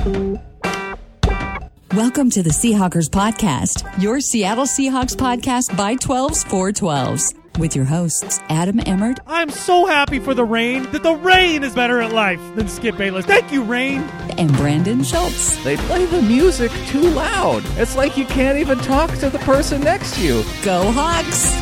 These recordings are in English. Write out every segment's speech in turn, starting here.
Welcome to the Seahawkers Podcast, your Seattle Seahawks podcast by 12s for 12s. With your hosts, Adam Emmert. I'm so happy for the Rain that the Rain is better at life than Skip Bayless. Thank you, Rain. And Brandon Schultz. They play the music too loud. It's like you can't even talk to the person next to you. Go Hawks.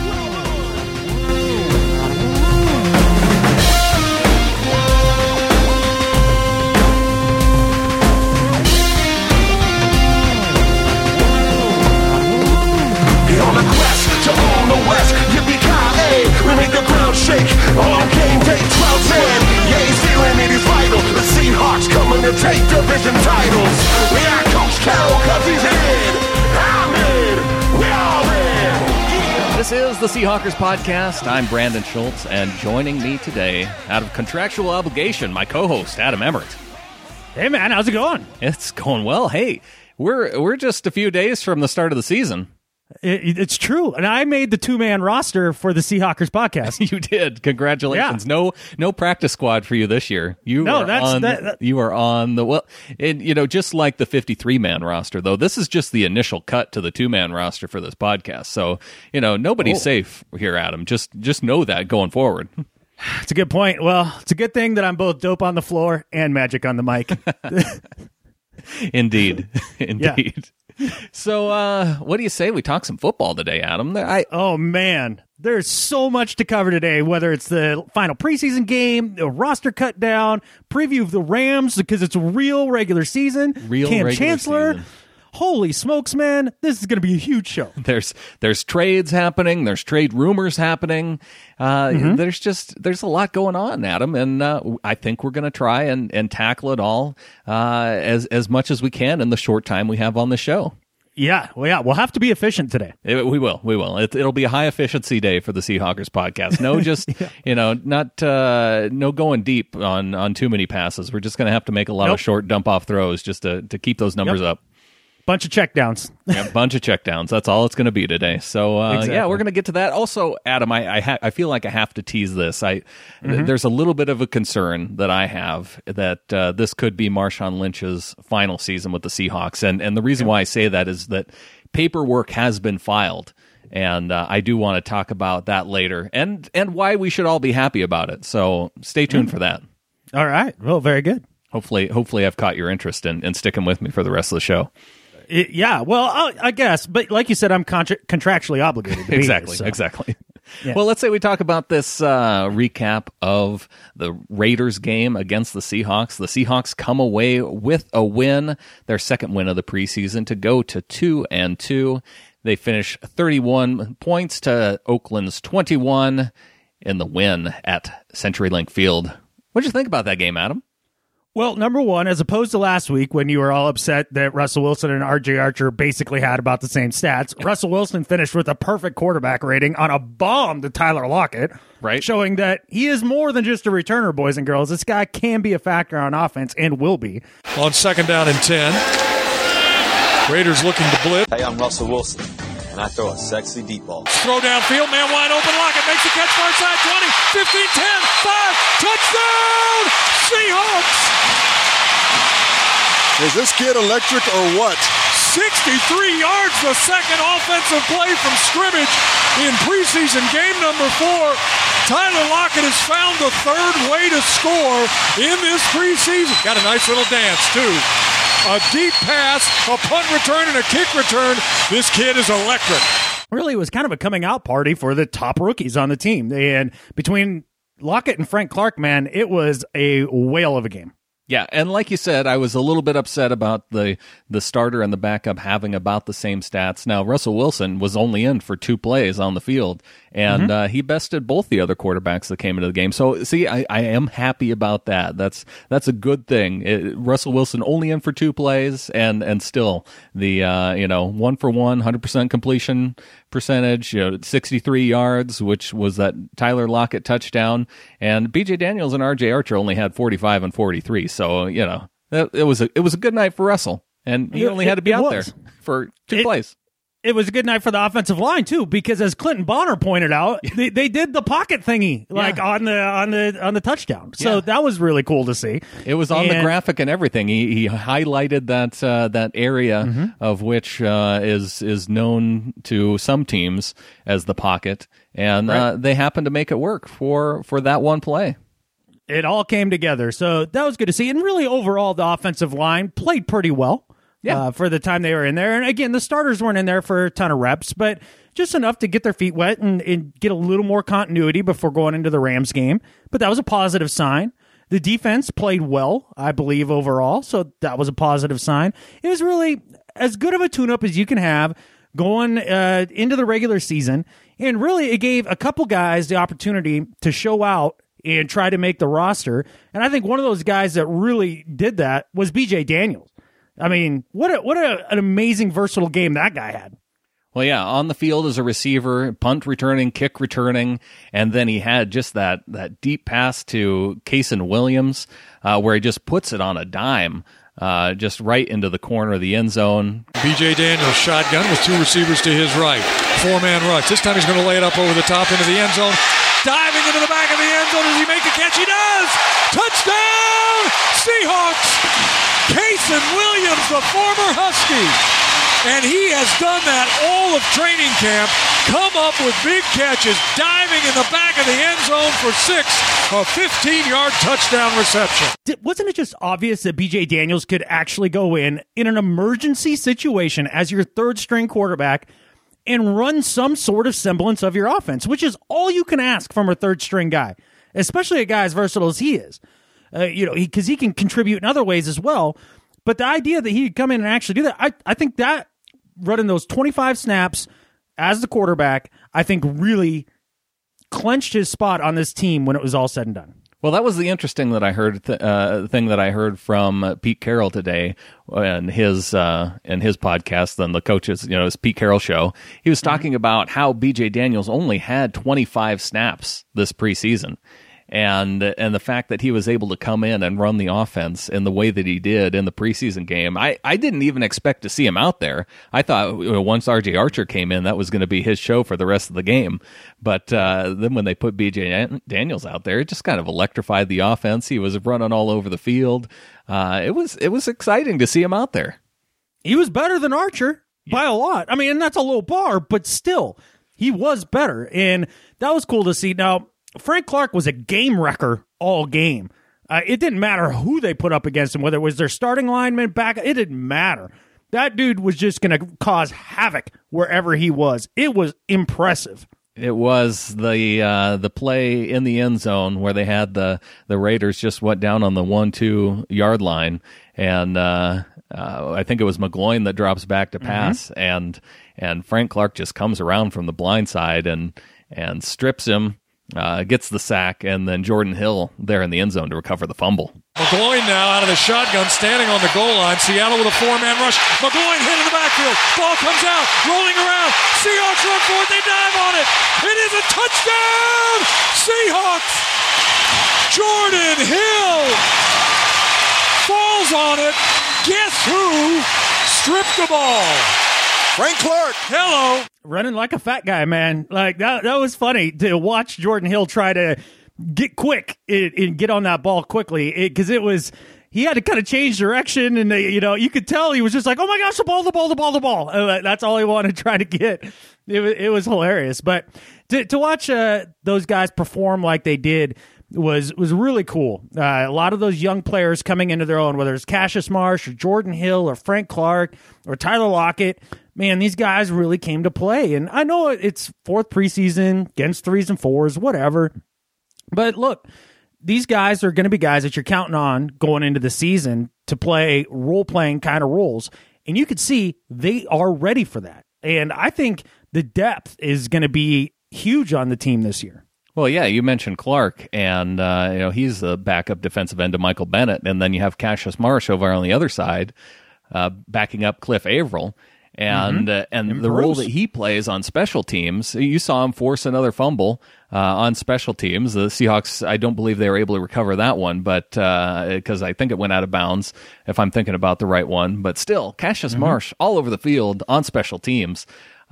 On a quest to own the West, yippee-ki-yay, we make the ground shake on game day 12 man. Yeah, he's feeling it is vital. The Seahawks coming to take division titles. We are Coach Carroll cause he's in. I'm in. We all in. This is the Seahawkers Podcast. I'm Brandon Schultz, and joining me today, out of contractual obligation, my co-host, Adam Emmert. Hey, man, how's it going? It's going well. Hey, we're just a few days from the start of the season. It's true. And I made the two-man roster for the Seahawkers Podcast. You did. Congratulations. Yeah. No practice squad for you this year. You are on the, well, and, you know, just like the 53-man roster, though, this is just the initial cut to the two-man roster for this podcast. So, you know, nobody's safe here, Adam. Just know that going forward. It's a good point. Well, it's a good thing that I'm both dope on the floor and magic on the mic. Indeed. Yeah. So, what do you say we talk some football today, Adam? Oh, man. There's so much to cover today, whether it's the final preseason game, a roster cut down, preview of the Rams because it's a real regular season. Cam Chancellor. Season. Holy smokes, man. This is going to be a huge show. There's trades happening. There's trade rumors happening. There's a lot going on, Adam, and I think we're going to try and tackle it all as much as we can in the short time we have on the show. Yeah, we'll have to be efficient today. We will. It'll be a high efficiency day for the Seahawkers podcast. No, just no going deep on too many passes. We're just going to have to make a lot of short dump off throws just to keep those numbers up. Bunch of checkdowns. Yeah, bunch of checkdowns. That's all it's going to be today. So, exactly. Yeah, we're going to get to that. Also, Adam, I feel like I have to tease this. There's a little bit of a concern that I have that this could be Marshawn Lynch's final season with the Seahawks. And the reason why I say that is that paperwork has been filed. And I do want to talk about that later and why we should all be happy about it. So stay tuned for that. All right. Well, very good. Hopefully I've caught your interest in sticking with me for the rest of the show. Yeah, well, I guess, but like you said, I'm contractually obligated to be Exactly, here, so. exactly. Yeah. Well, let's say we talk about this recap of the Raiders game against the Seahawks. The Seahawks come away with a win, their second win of the preseason, to go to 2-2. They finish 31 points to Oakland's 21 in the win at CenturyLink Field. What did you think about that game, Adam? Well, number one, as opposed to last week when you were all upset that Russell Wilson and R.J. Archer basically had about the same stats, Russell Wilson finished with a perfect quarterback rating on a bomb to Tyler Lockett, right? Showing that he is more than just a returner, boys and girls. This guy can be a factor on offense and will be. On second down and 10, Raiders looking to blitz. Hey, I'm Russell Wilson, and I throw a sexy deep ball. Throw downfield, man wide open, Lockett makes a catch far side, 20, 15, 10, 5, touchdown, Seahawks! Is this kid electric or what? 63 yards, the second offensive play from scrimmage in preseason game number 4. Tyler Lockett has found the third way to score in this preseason. Got a nice little dance, too. A deep pass, a punt return, and a kick return. This kid is electric. Really, it was kind of a coming out party for the top rookies on the team. And between Lockett and Frank Clark, man, it was a whale of a game. Yeah, and like you said, I was a little bit upset about the starter and the backup having about the same stats. Now, Russell Wilson was only in for 2 plays on the field, and he bested both the other quarterbacks that came into the game. So, see, I am happy about that. That's a good thing. Russell Wilson only in for 2 plays, and still the 1 for 1, 100% completion percentage, 63 yards, which was that Tyler Lockett touchdown, and B.J. Daniels and R.J. Archer only had 45 and 43. So it was a good night for Russell, and he only had to be out there for 2 plays. It was a good night for the offensive line too, because as Clinton Bonner pointed out, they did the pocket thingy on the touchdown. So that was really cool to see. It was on the graphic and everything. He highlighted that area of which is known to some teams as the pocket, and they happened to make it work for that one play. It all came together, so that was good to see. And really, overall, the offensive line played pretty well. For the time they were in there. And again, the starters weren't in there for a ton of reps, but just enough to get their feet wet and get a little more continuity before going into the Rams game. But that was a positive sign. The defense played well, I believe, overall, so that was a positive sign. It was really as good of a tune-up as you can have going into the regular season. And really, it gave a couple guys the opportunity to show out and try to make the roster. And I think one of those guys that really did that was B.J. Daniels. I mean, what an amazing, versatile game that guy had. Well, yeah, on the field as a receiver, punt returning, kick returning, and then he had just that deep pass to Kasen Williams where he just puts it on a dime, just right into the corner of the end zone. B.J. Daniels shotgun with two receivers to his right. 4-man rush. This time he's going to lay it up over the top into the end zone. Diving into the back of the end zone. Does he make the catch? He does! Touchdown! Seahawks! Kasen Williams, the former Husky. And he has done that all of training camp. Come up with big catches, diving in the back of the end zone for 6, a 15-yard touchdown reception. Wasn't it just obvious that B.J. Daniels could actually go in an emergency situation as your third-string quarterback and run some sort of semblance of your offense, which is all you can ask from a third-string guy, especially a guy as versatile as he is. Because he can contribute in other ways as well. But the idea that he could come in and actually do that, I think that running those 25 snaps as the quarterback, I think really clenched his spot on this team when it was all said and done. Well, that was the interesting that I heard thing that I heard from Pete Carroll today and his podcast and the coaches, his Pete Carroll show. He was talking about how B.J. Daniels only had 25 snaps this preseason. And the fact that he was able to come in and run the offense in the way that he did in the preseason game, I didn't even expect to see him out there. I thought once R.J. Archer came in, that was going to be his show for the rest of the game. But then when they put B.J. Daniels out there, it just kind of electrified the offense. He was running all over the field. It was exciting to see him out there. He was better than Archer by a lot. I mean, and that's a low bar, but still, he was better. And that was cool to see. Now, Frank Clark was a game wrecker all game. It didn't matter who they put up against him, whether it was their starting lineman back. It didn't matter. That dude was just going to cause havoc wherever he was. It was impressive. It was the play in the end zone where they had the Raiders just went down on the 1-2 yard line, and I think it was McGloin that drops back to pass, and Frank Clark just comes around from the blind side and strips him. Gets the sack, and then Jordan Hill there in the end zone to recover the fumble. McGloin now out of the shotgun, standing on the goal line. Seattle with a 4-man rush. McGloin hit in the backfield. Ball comes out, rolling around. Seahawks run for it. They dive on it. It is a touchdown! Seahawks! Jordan Hill falls on it. Guess who stripped the ball? Frank Clark. Hello. Running like a fat guy, man. Like that was funny to watch Jordan Hill try to get quick and get on that ball quickly, because he had to kind of change direction, and you could tell he was just like, oh my gosh, the ball. That's all he wanted to try to get. It was hilarious. But to watch those guys perform like they did was really cool. A lot of those young players coming into their own, whether it's Cassius Marsh or Jordan Hill or Frank Clark or Tyler Lockett. Man, these guys really came to play. And I know it's fourth preseason, against 3s and 4s, whatever. But look, these guys are going to be guys that you're counting on going into the season to play role-playing kind of roles. And you could see they are ready for that. And I think the depth is going to be huge on the team this year. Well, yeah, you mentioned Clark, and he's the backup defensive end to Michael Bennett. And then you have Cassius Marsh over on the other side, backing up Cliff Averill. And the role that he plays on special teams, you saw him force another fumble on special teams. The Seahawks, I don't believe they were able to recover that one, but because I think it went out of bounds, if I'm thinking about the right one. But still, Cassius Marsh all over the field on special teams.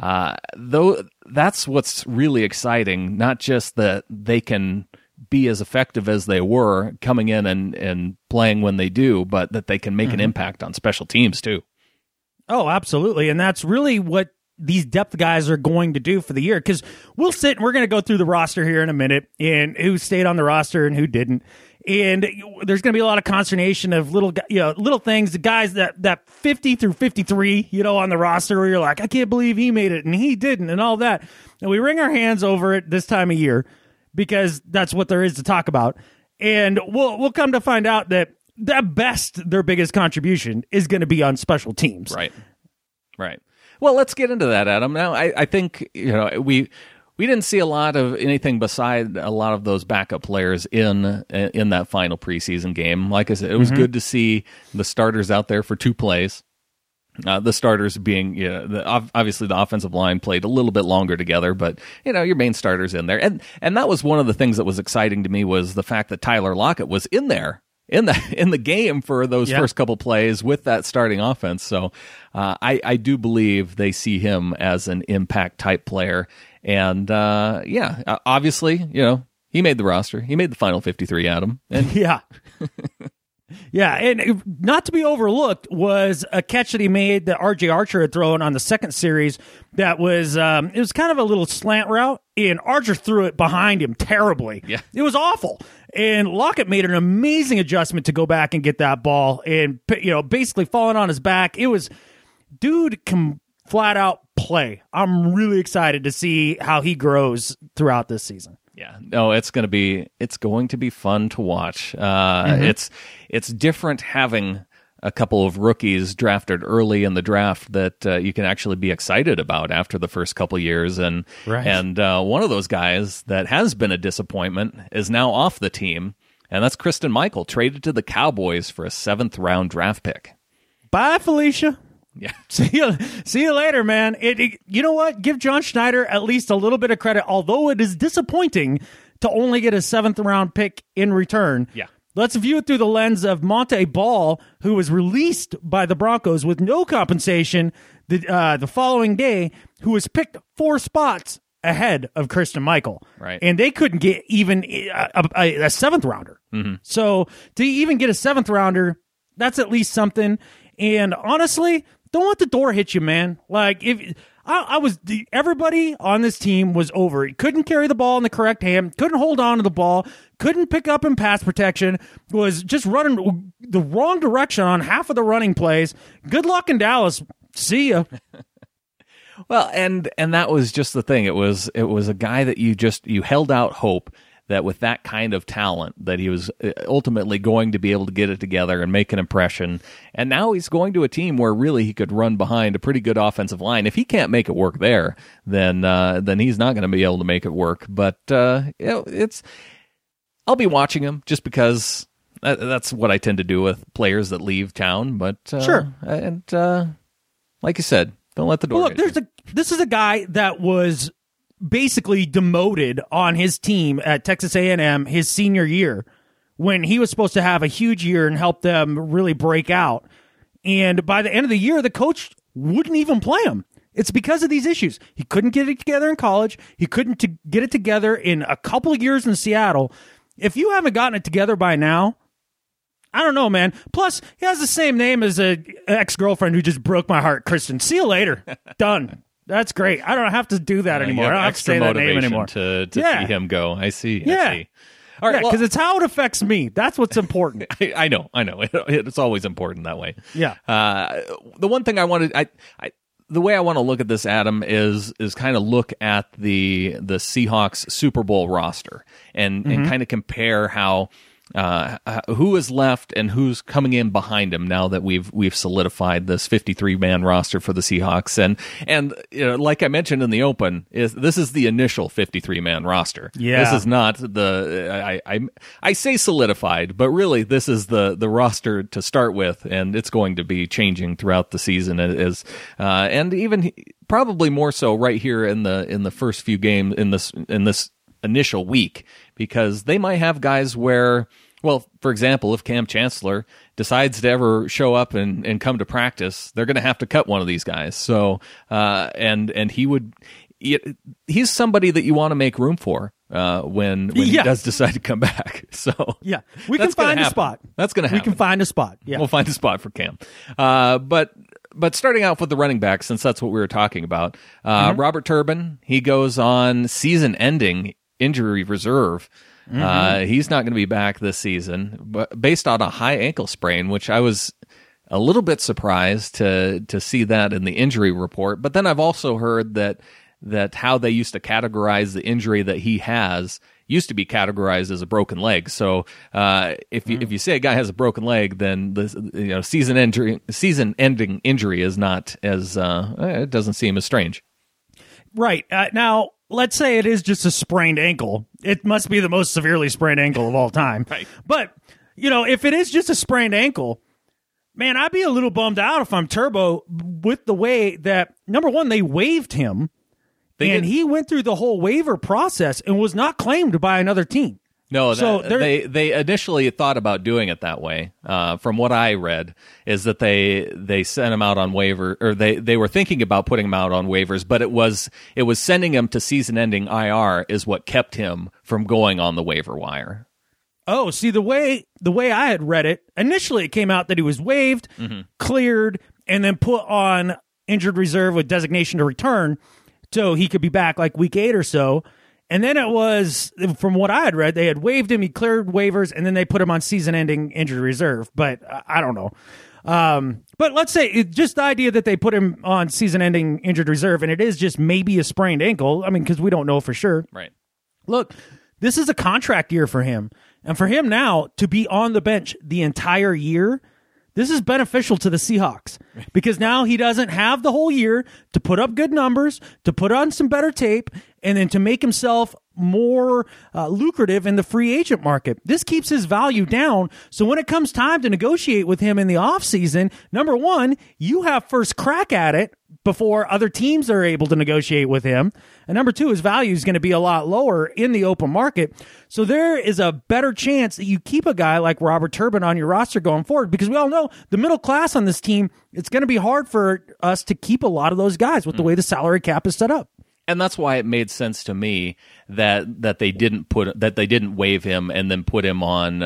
Though that's what's really exciting, not just that they can be as effective as they were coming in and playing when they do, but that they can make an impact on special teams too. Oh, absolutely. And that's really what these depth guys are going to do for the year, because we'll sit and we're going to go through the roster here in a minute and who stayed on the roster and who didn't. And there's going to be a lot of consternation of little things, the guys that 50 through 53, on the roster where you're like, I can't believe he made it and he didn't and all that. And we wring our hands over it this time of year because that's what there is to talk about. And we'll come to find out that at best, their biggest contribution is going to be on special teams. Right. Well, let's get into that, Adam. Now, I think we didn't see a lot of anything beside a lot of those backup players in that final preseason game. Like I said, it was good to see the starters out there for 2 plays. The starters being, obviously the offensive line played a little bit longer together, but your main starters in there, and that was one of the things that was exciting to me was the fact that Tyler Lockett was in there. In the game for those first couple plays with that starting offense. So I do believe they see him as an impact type player. And obviously, he made the roster. He made the final 53, Adam. And yeah. Yeah, and not to be overlooked was a catch that he made that R.J. Archer had thrown on the second series that was, it was kind of a little slant route, and Archer threw it behind him terribly. Yeah. It was awful. And Lockett made an amazing adjustment to go back and get that ball and, basically falling on his back. It was, dude can flat out play. I'm really excited to see how he grows throughout this season. Yeah, no, it's going to be fun to watch. It's different having a couple of rookies drafted early in the draft that you can actually be excited about after the first couple years, and one of those guys that has been a disappointment is now off the team, and that's Christine Michael, traded to the Cowboys for a 7th round draft pick. Bye, Felicia. Yeah. See you later, man. You know what? Give John Schneider at least a little bit of credit, although it is disappointing to only get a 7th round pick in return. Yeah. Let's view it through the lens of Monte Ball, who was released by the Broncos with no compensation the following day, who was picked 4 spots ahead of Christine Michael. Right. And they couldn't get even a 7th rounder. Mm-hmm. So to even get a 7th rounder, that's at least something. And honestly, don't let the door hit you, man. Like, if everybody on this team was over it. Couldn't carry the ball in the correct hand, couldn't hold on to the ball, couldn't pick up in pass protection, was just running the wrong direction on half of the running plays. Good luck in Dallas. See ya. Well, and that was just the thing. It was a guy that you held out hope that with that kind of talent that he was ultimately going to be able to get it together and make an impression. And now he's going to a team where really he could run behind a pretty good offensive line. If he can't make it work there, then he's not going to be able to make it work. But I'll be watching him just because that's what I tend to do with players that leave town. But sure. And like you said, don't let the door. Well, look, this is a guy that was basically demoted on his team at Texas A&M his senior year when he was supposed to have a huge year and help them really break out. And by the end of the year, the coach wouldn't even play him. It's because of these issues. He couldn't get it together in college. He couldn't get it together in a couple of years in Seattle. If you haven't gotten it together by now, I don't know, man. Plus, he has the same name as an ex-girlfriend who just broke my heart, Kristen. See you later. Done. That's great. I don't have to do that anymore. I don't have to say that name anymore. To see him go. I see. Yeah. I see. All right, because it's how it affects me. That's what's important. I know. It's always important that way. Yeah. The one thing I wanted, the way I want to look at this, Adam, is kind of look at the Seahawks Super Bowl roster and kind of compare how who is left and who's coming in behind him now that we've solidified this 53-man roster for the Seahawks. And like I mentioned in the open, this is the initial 53-man roster. Yeah. This is not I say solidified, but really this is the roster to start with, and it's going to be changing throughout the season and even probably more so right here in the first few games in this initial week, because they might have guys where, well, for example, if Cam Chancellor decides to ever show up and come to practice, they're going to have to cut one of these guys. So, and he's somebody that you want to make room for when he does decide to come back. So yeah, we can find a spot. That's going to happen. We can find a spot. Yeah, we'll find a spot for Cam. But starting out with the running back, since that's what we were talking about, Robert Turbin, he goes on season-ending injury reserve. He's not going to be back this season, but based on a high ankle sprain, which I was a little bit surprised to see that in the injury report. But then I've also heard that how they used to categorize the injury that he has used to be categorized as a broken leg. So if you say a guy has a broken leg, then the season-ending injury is not as it doesn't seem as strange. Right. Now, let's say it is just a sprained ankle. It must be the most severely sprained ankle of all time. Right. But, if it is just a sprained ankle, man, I'd be a little bummed out if I'm Turbo with the way that, number one, they waived him, he went through the whole waiver process and was not claimed by another team. No, they initially thought about doing it that way. From what I read, is that they sent him out on waiver, or they were thinking about putting him out on waivers, but it was sending him to season-ending IR is what kept him from going on the waiver wire. Oh, see, the way I had read it, initially it came out that he was waived, cleared, and then put on injured reserve with designation to return, so he could be back like week 8 or so. And then it was, from what I had read, they had waived him, he cleared waivers, and then they put him on season-ending injured reserve. But I don't know. But let's say just the idea that they put him on season-ending injured reserve, and it is just maybe a sprained ankle. I mean, because we don't know for sure. Right. Look, this is a contract year for him. And for him now to be on the bench the entire year, this is beneficial to the Seahawks because now he doesn't have the whole year to put up good numbers, to put on some better tape, and then to make himself more lucrative in the free agent market. This keeps his value down. So when it comes time to negotiate with him in the offseason, number one, you have first crack at it before other teams are able to negotiate with him. And number two, his value is going to be a lot lower in the open market. So there is a better chance that you keep a guy like Robert Turbin on your roster going forward, because we all know the middle class on this team, it's going to be hard for us to keep a lot of those guys with the way the salary cap is set up. And that's why it made sense to me that they didn't waive him and then put him on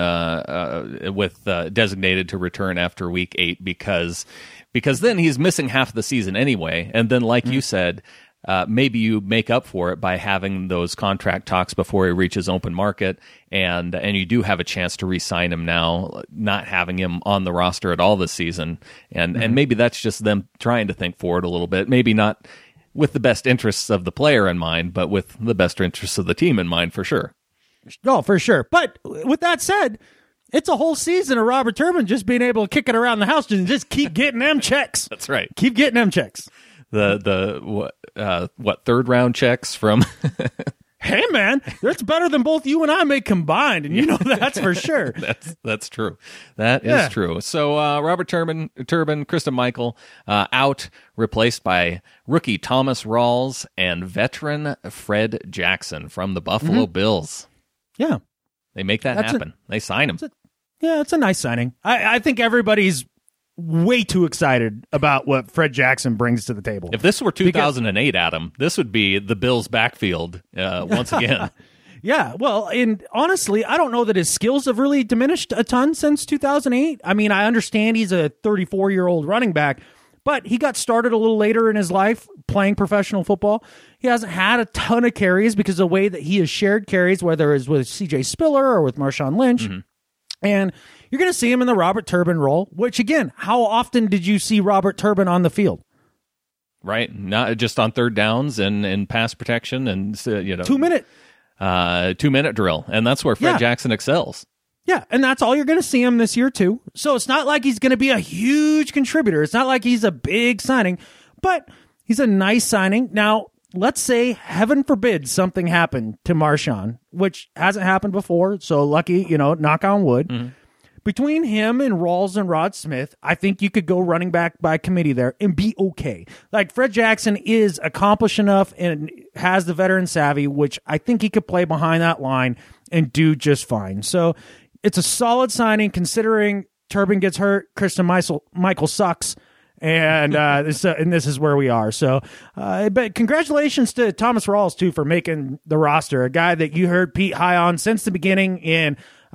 with designated to return after week 8 because then he's missing half the season anyway. And then, like you said, maybe you make up for it by having those contract talks before he reaches open market, and you do have a chance to re-sign him now, not having him on the roster at all this season. And maybe that's just them trying to think forward a little bit. Maybe not with the best interests of the player in mind, but with the best interests of the team in mind, for sure. Oh, for sure. But with that said, it's a whole season of Robert Turbin just being able to kick it around the house and just keep getting them checks. That's right. Keep getting them checks. The third round checks from Hey man, that's better than both you and I make combined, and you know that's for sure. That's true. That is true. So Robert Turbin, Christine Michael out, replaced by rookie Thomas Rawls and veteran Fred Jackson from the Buffalo Bills. Yeah, they make that happen. They sign him. It's a nice signing. I think everybody's way too excited about what Fred Jackson brings to the table. If this were 2008, Adam, this would be the Bills' backfield once again. Yeah, well, and honestly, I don't know that his skills have really diminished a ton since 2008. I mean, I understand he's a 34-year-old running back, but he got started a little later in his life playing professional football. He hasn't had a ton of carries because of the way that he has shared carries, whether it's with C.J. Spiller or with Marshawn Lynch. And you're going to see him in the Robert Turbin role, which, again, how often did you see Robert Turbin on the field? Right. Not just on third downs and pass protection and, 2 minute. 2 minute drill. And that's where Fred Jackson excels. Yeah, and that's all you're going to see him this year, too. So it's not like he's going to be a huge contributor. It's not like he's a big signing, but he's a nice signing. Now, let's say, heaven forbid, something happened to Marshawn, which hasn't happened before, so lucky, knock on wood. Mm-hmm. Between him and Rawls and Rod Smith, I think you could go running back by committee there and be okay. Like, Fred Jackson is accomplished enough and has the veteran savvy, which I think he could play behind that line and do just fine. So it's a solid signing considering Turbin gets hurt, Christian Michael sucks, and this is where we are. So, but congratulations to Thomas Rawls, too, for making the roster, a guy that you heard Pete high on since the beginning, and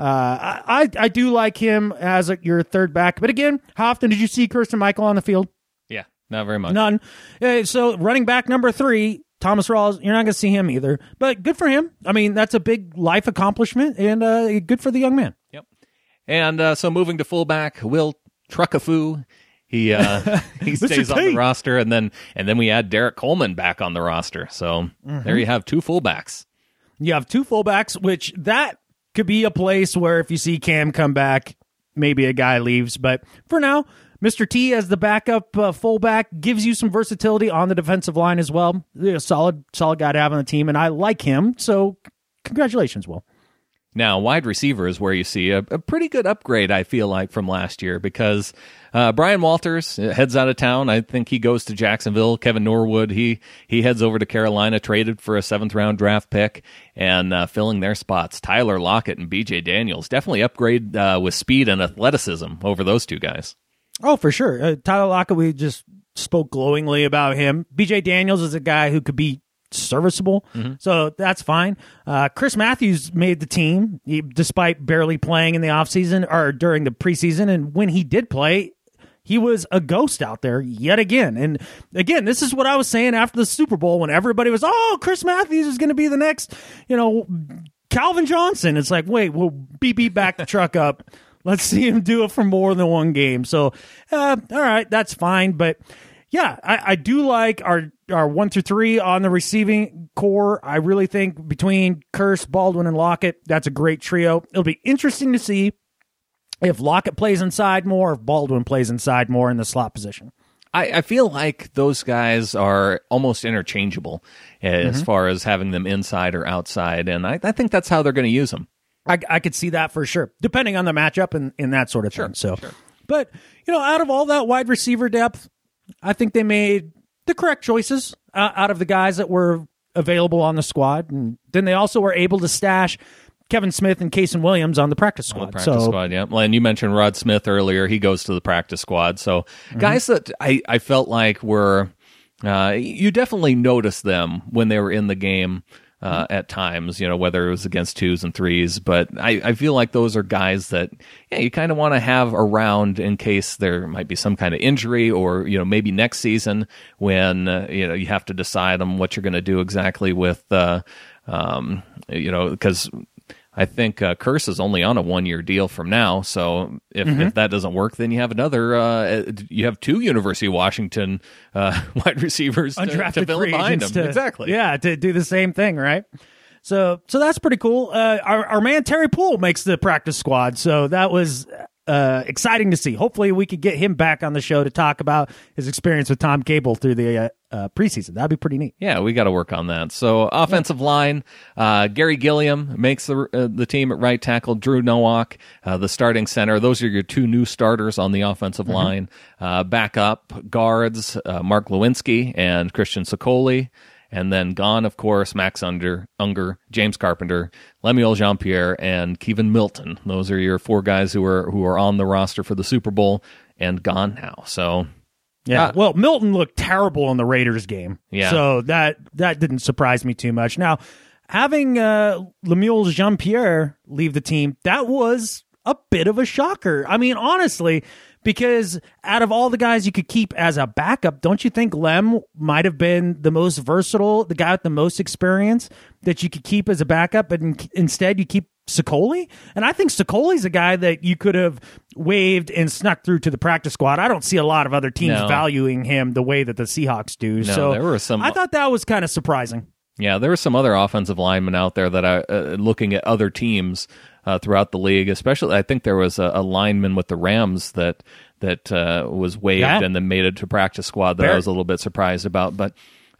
I do like him as your third back. But again, how often did you see Christian Michael on the field? Yeah, not very much. None. So running back number 3, Thomas Rawls, you're not going to see him either. But good for him. I mean, that's a big life accomplishment, and good for the young man. Yep. And so moving to fullback, Will Truckafu. He stays on the roster, and then we add Derek Coleman back on the roster. So there you have 2 fullbacks. You have 2 fullbacks, which that could be a place where if you see Cam come back, maybe a guy leaves. But for now, Mr. T as the backup fullback gives you some versatility on the defensive line as well. A solid guy to have on the team, and I like him. So congratulations, Will. Now, wide receiver is where you see a pretty good upgrade, I feel like, from last year, because Brian Walters heads out of town. I think he goes to Jacksonville. Kevin Norwood, he heads over to Carolina, traded for a 7th-round draft pick, and filling their spots. Tyler Lockett and B.J. Daniels definitely upgrade with speed and athleticism over those 2 guys. Oh, for sure. Tyler Lockett, we just spoke glowingly about him. B.J. Daniels is a guy who could be serviceable, so that's fine. Chris Matthews made the team despite barely playing in the offseason or during the preseason, and when he did play, he was a ghost out there yet again. And again, this is what I was saying after the Super Bowl when everybody was, Chris Matthews is going to be the next, Calvin Johnson. It's like, wait, we'll beep back the truck up. Let's see him do it for more than one game. So, all right, that's fine. But yeah, I do like our 1 through 3 on the receiving core. I really think between Kearse, Baldwin, and Lockett, that's a great trio. It'll be interesting to see if Lockett plays inside more, if Baldwin plays inside more in the slot position. I feel like those guys are almost interchangeable as far as having them inside or outside, and I think that's how they're going to use them. I could see that for sure, depending on the matchup and that sort of thing. So, but out of all that wide receiver depth, I think they made the correct choices out of the guys that were available on the squad, and then they also were able to stash Kevin Smith and Kason Williams on the practice squad. Squad, yeah. Well, and you mentioned Rod Smith earlier. He goes to the practice squad. So guys that I felt like were, you definitely noticed them when they were in the game at times, whether it was against 2s and 3s. But I feel like those are guys that you kind of want to have around in case there might be some kind of injury or, maybe next season when, you have to decide on what you're going to do exactly with, because I think Kearse is only on a 1-year deal from now. So if that doesn't work, then you have you have 2 University of Washington wide receivers to fill in behind them. Exactly. Yeah, to do the same thing, right? So that's pretty cool. Our man Terry Poole makes the practice squad, so that was exciting to see. Hopefully we could get him back on the show to talk about his experience with Tom Cable through the preseason. That'd be pretty neat. Yeah, we got to work on that. So offensive line, Gary Gilliam makes the team at right tackle. Drew Nowak, the starting center. Those are your 2 new starters on the offensive line. Backup guards, Mark Lewinsky and Christian Sokoli. And then gone, of course, Max Unger, James Carpenter, Lemuel Jean-Pierre, and Kevin Milton. Those are your 4 guys who are on the roster for the Super Bowl and gone now. So, yeah. Well, Milton looked terrible in the Raiders game. Yeah. So that didn't surprise me too much. Now, having Lemuel Jean-Pierre leave the team, that was a bit of a shocker. I mean, honestly, because out of all the guys you could keep as a backup, don't you think Lem might have been the most versatile, the guy with the most experience that you could keep as a backup, but instead you keep Sokoli? And I think Sokoli's a guy that you could have waived and snuck through to the practice squad. I don't see a lot of other teams valuing him the way that the Seahawks do. No, so there were some. I thought that was kind of surprising. Yeah, there were some other offensive linemen out there that I looking at other teams throughout the league. Especially, I think there was a lineman with the Rams that was waived and then made it to practice squad that I was a little bit surprised about. But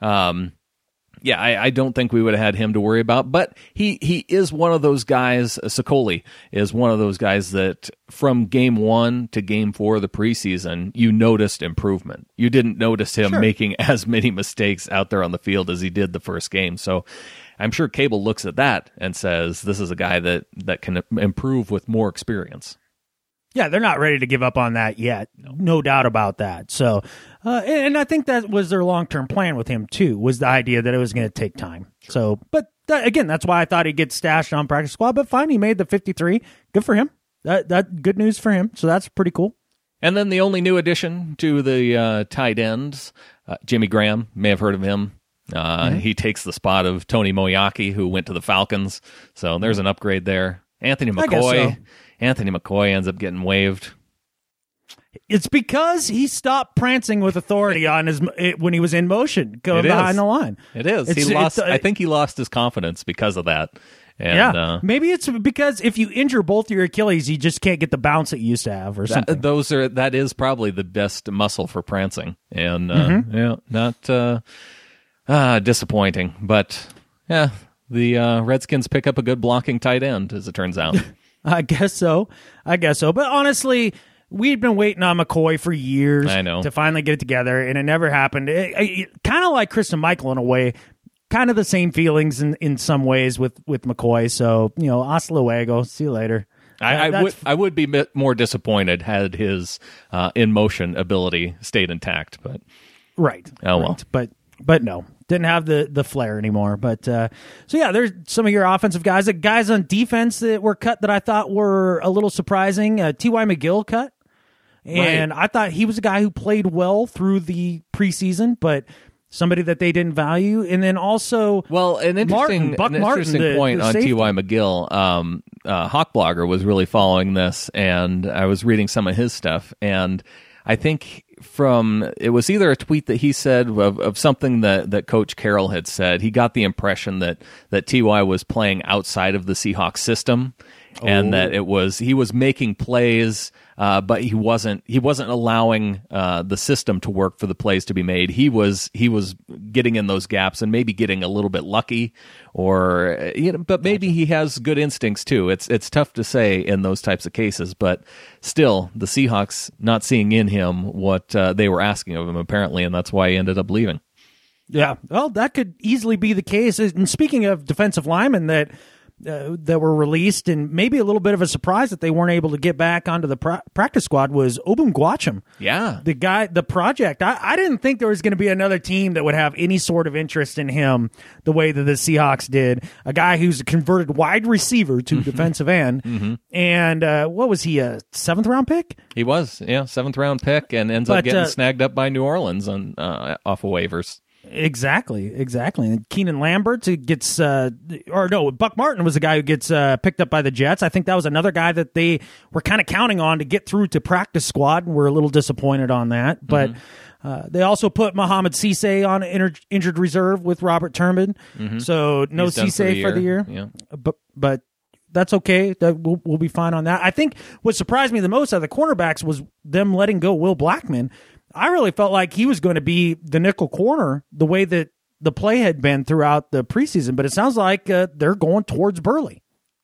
yeah, I don't think we would have had him to worry about. But he is one of those guys. Sokoli is one of those guys that from game 1 to game 4 of the preseason, you noticed improvement. You didn't notice him making as many mistakes out there on the field as he did the first game. So I'm sure Cable looks at that and says, this is a guy that can improve with more experience. Yeah, they're not ready to give up on that yet. No doubt about that. So, and I think that was their long-term plan with him, too, was the idea that it was going to take time. So, but again, that's why I thought he'd get stashed on practice squad. But fine, he made the 53. Good for him. That good news for him. So that's pretty cool. And then the only new addition to the tight ends, Jimmy Graham, may have heard of him. He takes the spot of Tony Moeaki, who went to the Falcons. So there's an upgrade there. Anthony McCoy. Anthony McCoy ends up getting waived. It's because he stopped prancing with authority on when he was in motion going behind the line. It is. I think he lost his confidence because of that. And, maybe it's because if you injure both your Achilles, you just can't get the bounce that you used to have, or something. That is probably the best muscle for prancing, and not disappointing. But yeah, the Redskins pick up a good blocking tight end, as it turns out. I guess so. But honestly, we'd been waiting on McCoy for years to finally get it together, and it never happened. Kind of like Christian Michael in a way, kind of the same feelings in some ways with McCoy. So, hasta luego. See you later. I would be more disappointed had his in-motion ability stayed intact. But right. Oh, well. But no. Didn't have the flair anymore. But so yeah, there's some of your offensive guys. Guys on defense that were cut that I thought were a little surprising. T.Y. McGill cut. And I thought he was a guy who played well through the preseason, but somebody that they didn't value. And then also, an interesting point on T.Y. McGill. Hawkblogger was really following this, and I was reading some of his stuff, and I think it was either a tweet that he said of something that Coach Carroll had said. He got the impression that T.Y. was playing outside of the Seahawks system, and that he was making plays, but he wasn't allowing the system to work for the plays to be made. He was getting in those gaps and maybe getting a little bit lucky, but maybe he has good instincts too. It's tough to say in those types of cases, but still, the Seahawks not seeing in him what they were asking of him apparently, and that's why he ended up leaving. Yeah, well, that could easily be the case. And speaking of defensive linemen that were released, and maybe a little bit of a surprise that they weren't able to get back onto the practice squad, was Obum Gwacham. Yeah. The project. I didn't think there was going to be another team that would have any sort of interest in him the way that the Seahawks did. A guy who's a converted wide receiver to defensive end. Mm-hmm. And what was he, a 7th-round pick? He was, 7th-round pick, and ends up getting snagged up by New Orleans off of waivers. Exactly. And Keenan Lambert gets, Buck Martin was the guy who gets picked up by the Jets. I think that was another guy that they were kind of counting on to get through to practice squad, and we're a little disappointed on that. But they also put Muhammad Cisse on injured reserve with Robert Turbin. Mm-hmm. So no Cisse for the year. Yeah. But that's okay. We'll be fine on that. I think what surprised me the most out of the cornerbacks was them letting go Will Blackman. I really felt like he was going to be the nickel corner the way that the play had been throughout the preseason, but it sounds like they're going towards Burley.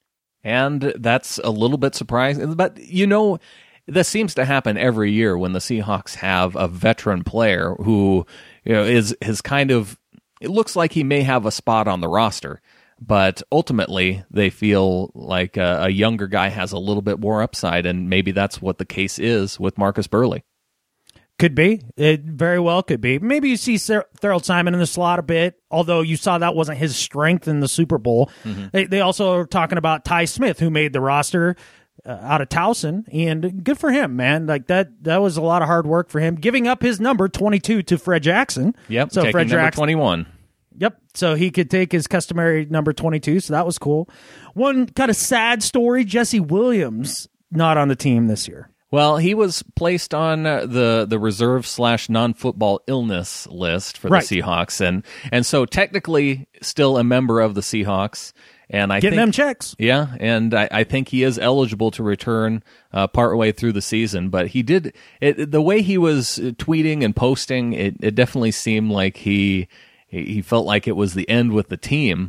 And that's a little bit surprising. But, this seems to happen every year when the Seahawks have a veteran player who is kind of, it looks like he may have a spot on the roster, but ultimately they feel like a younger guy has a little bit more upside, and maybe that's what the case is with Marcus Burley. Could be. It very well could be. Maybe you see Thurl Simon in the slot a bit, although you saw that wasn't his strength in the Super Bowl. Mm-hmm. They also are talking about Ty Smith, who made the roster out of Towson, and good for him, man. Like that was a lot of hard work for him, giving up his number 22 to Fred Jackson. Yep, so taking Fred number Jackson, 21. Yep, so he could take his customary number 22, so that was cool. One kind of sad story, Jesse Williams not on the team this year. Well, he was placed on the reserve / non-football illness list for the Seahawks, and so technically still a member of the Seahawks. And I getting think, them checks. Yeah, and I think he is eligible to return partway through the season. But he did the way he was tweeting and posting. It definitely seemed like he felt like it was the end with the team.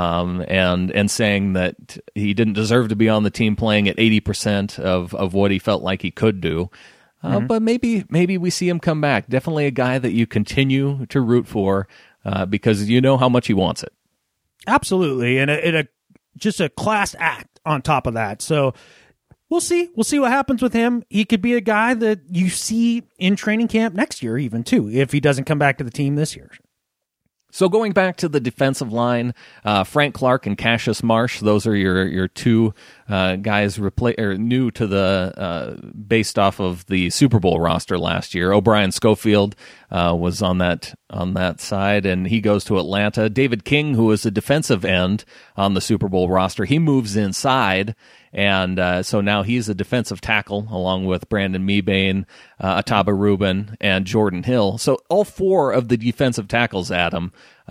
And saying that he didn't deserve to be on the team playing at 80% of what he felt like he could do. But maybe we see him come back. Definitely a guy that you continue to root for because you know how much he wants it. Absolutely. And just a class act on top of that. So we'll see. We'll see what happens with him. He could be a guy that you see in training camp next year even too, if he doesn't come back to the team this year. So going back to the defensive line, Frank Clark and Cassius Marsh, those are your two guys new to the based off of the Super Bowl roster last year. O'Brien Schofield was on that side, and he goes to Atlanta. David King, who was a defensive end on the Super Bowl roster, he moves inside. And so now he's a defensive tackle along with Brandon Mebane, Ataba Rubin, and Jordan Hill. So all four of the defensive tackles, Adam,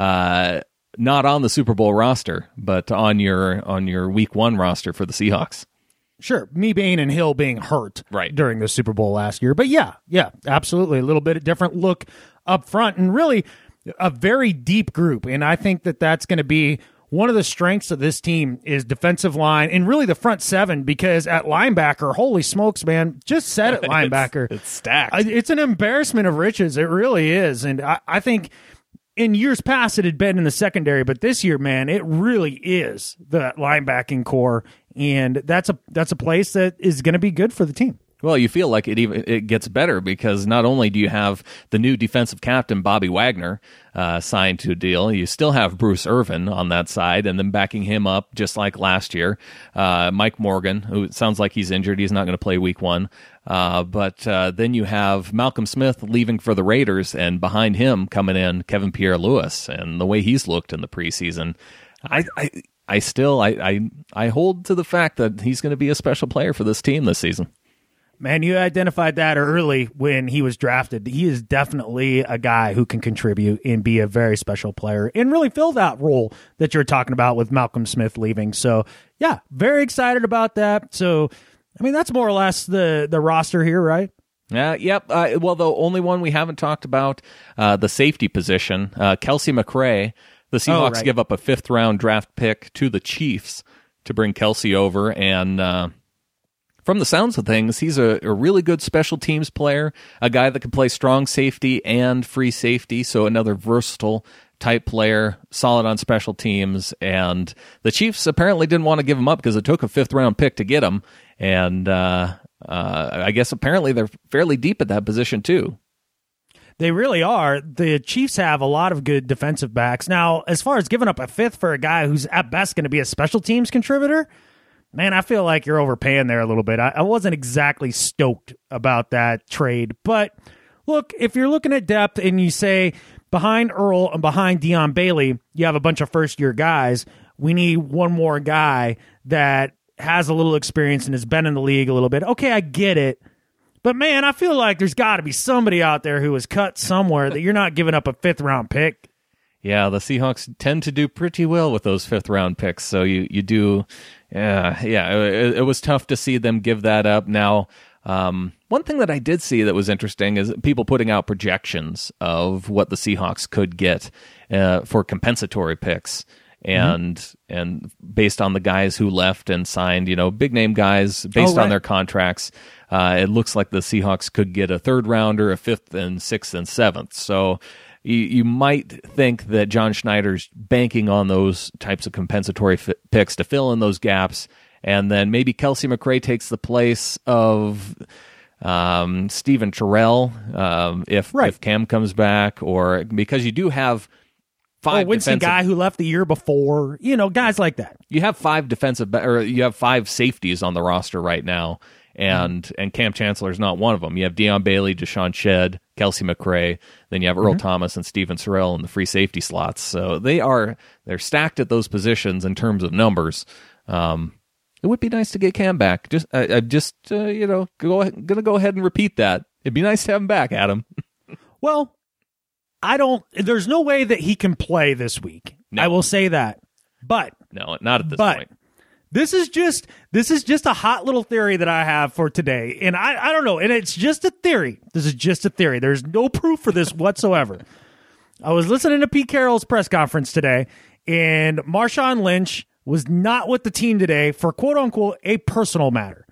not on the Super Bowl roster, but on your Week 1 roster for the Seahawks. Sure, Mebane and Hill being hurt during the Super Bowl last year. But yeah, absolutely. A little bit of different look up front and really a very deep group. And I think that that's going to be one of the strengths of this team is defensive line and really the front seven, because at linebacker, holy smokes, man, just said it, linebacker. It's stacked. It's an embarrassment of riches. It really is. And I think in years past it had been in the secondary, but this year, man, it really is the linebacking core. And that's a place that is going to be good for the team. Well, you feel like it gets better because not only do you have the new defensive captain, Bobby Wagner, signed to a deal, you still have Bruce Irvin on that side, and then backing him up, just like last year, Mike Morgan, who sounds like he's injured. He's not going to play Week 1. But then you have Malcolm Smith leaving for the Raiders, and behind him coming in Kevin Pierre-Louis, and the way he's looked in the preseason, I hold to the fact that he's going to be a special player for this team this season. Man, you identified that early when he was drafted. He is definitely a guy who can contribute and be a very special player and really fill that role that you're talking about with Malcolm Smith leaving. So, yeah, very excited about that. So, I mean, that's more or less the roster here, right? Yep. Well, the only one we haven't talked about, the safety position, Kelsey McRae. The Seahawks give up a 5th-round draft pick to the Chiefs to bring Kelsey over, and from the sounds of things, he's a really good special teams player, a guy that can play strong safety and free safety, so another versatile type player, solid on special teams. And the Chiefs apparently didn't want to give him up because it took a 5th-round pick to get him, and I guess apparently they're fairly deep at that position too. They really are. The Chiefs have a lot of good defensive backs. Now, as far as giving up a 5th for a guy who's at best going to be a special teams contributor, man, I feel like you're overpaying there a little bit. I wasn't exactly stoked about that trade. But look, if you're looking at depth and you say behind Earl and behind Deion Bailey, you have a bunch of first-year guys, we need one more guy that has a little experience and has been in the league a little bit. Okay, I get it. But, man, I feel like there's got to be somebody out there who was cut somewhere that you're not giving up a 5th-round pick. Yeah, the Seahawks tend to do pretty well with those 5th-round picks, so you do. It was tough to see them give that up. Now, one thing that I did see that was interesting is people putting out projections of what the Seahawks could get for compensatory picks. And based on the guys who left and signed, big name guys, based on their contracts, it looks like the Seahawks could get a 3rd rounder, a 5th and 6th and 7th. So you might think that John Schneider's banking on those types of compensatory picks to fill in those gaps, and then maybe Kelsey McRae takes the place of Stephen Terrell if Cam comes back, or because you do have 5 Winston guy who left the year before, guys like that. You have 5 you have 5 safeties on the roster right now, and Cam Chancellor's not one of them. You have Deion Bailey, Deshaun Shedd, Kelsey McRae, then you have Earl Thomas and Stephen Sorrell in the free safety slots. So they're stacked at those positions in terms of numbers. It it would be nice to get Cam back. Gonna go ahead and repeat that. It'd be nice to have him back, Adam. Well, there's no way that he can play this week. No. I will say that. But no, not at this point. This is just a hot little theory that I have for today. And I don't know. And it's just a theory. This is just a theory. There's no proof for this whatsoever. I was listening to Pete Carroll's press conference today, and Marshawn Lynch was not with the team today for, quote unquote, a personal matter.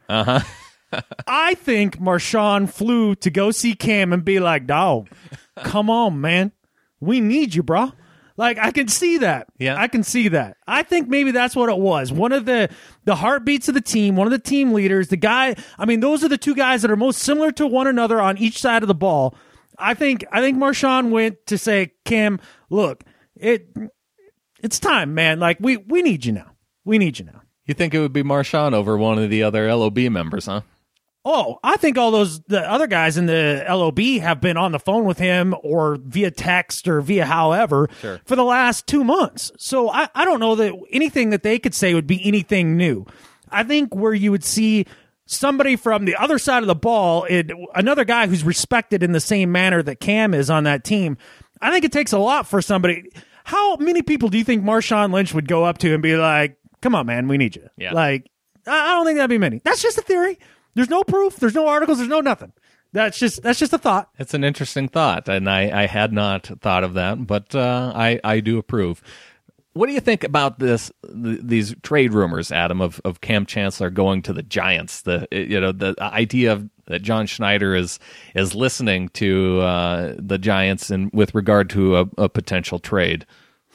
I think Marshawn flew to go see Cam and be like, dog, come on, man. We need you, bro. Like, I can see that. Yeah. I can see that. I think maybe that's what it was. One of the heartbeats of the team, one of the team leaders, the guy, I mean, those are the two guys that are most similar to one another on each side of the ball. I think Marshawn went to say, Cam, look, it's time, man. Like, we need you now. We need you now. You think it would be Marshawn over one of the other LOB members, huh? Oh, I think the other guys in the LOB have been on the phone with him or via text or via however for the last 2 months. So I don't know that anything that they could say would be anything new. I think where you would see somebody from the other side of the ball, another guy who's respected in the same manner that Cam is on that team, I think it takes a lot for somebody. How many people do you think Marshawn Lynch would go up to and be like, come on, man, we need you? Yeah. Like, I don't think that'd be many. That's just a theory. There's no proof. There's no articles. There's no nothing. That's just a thought. It's an interesting thought, and I had not thought of that, but I do approve. What do you think about these trade rumors, Adam, of Cam Chancellor going to the Giants? The idea that John Schneider is listening to the Giants and with regard to a potential trade.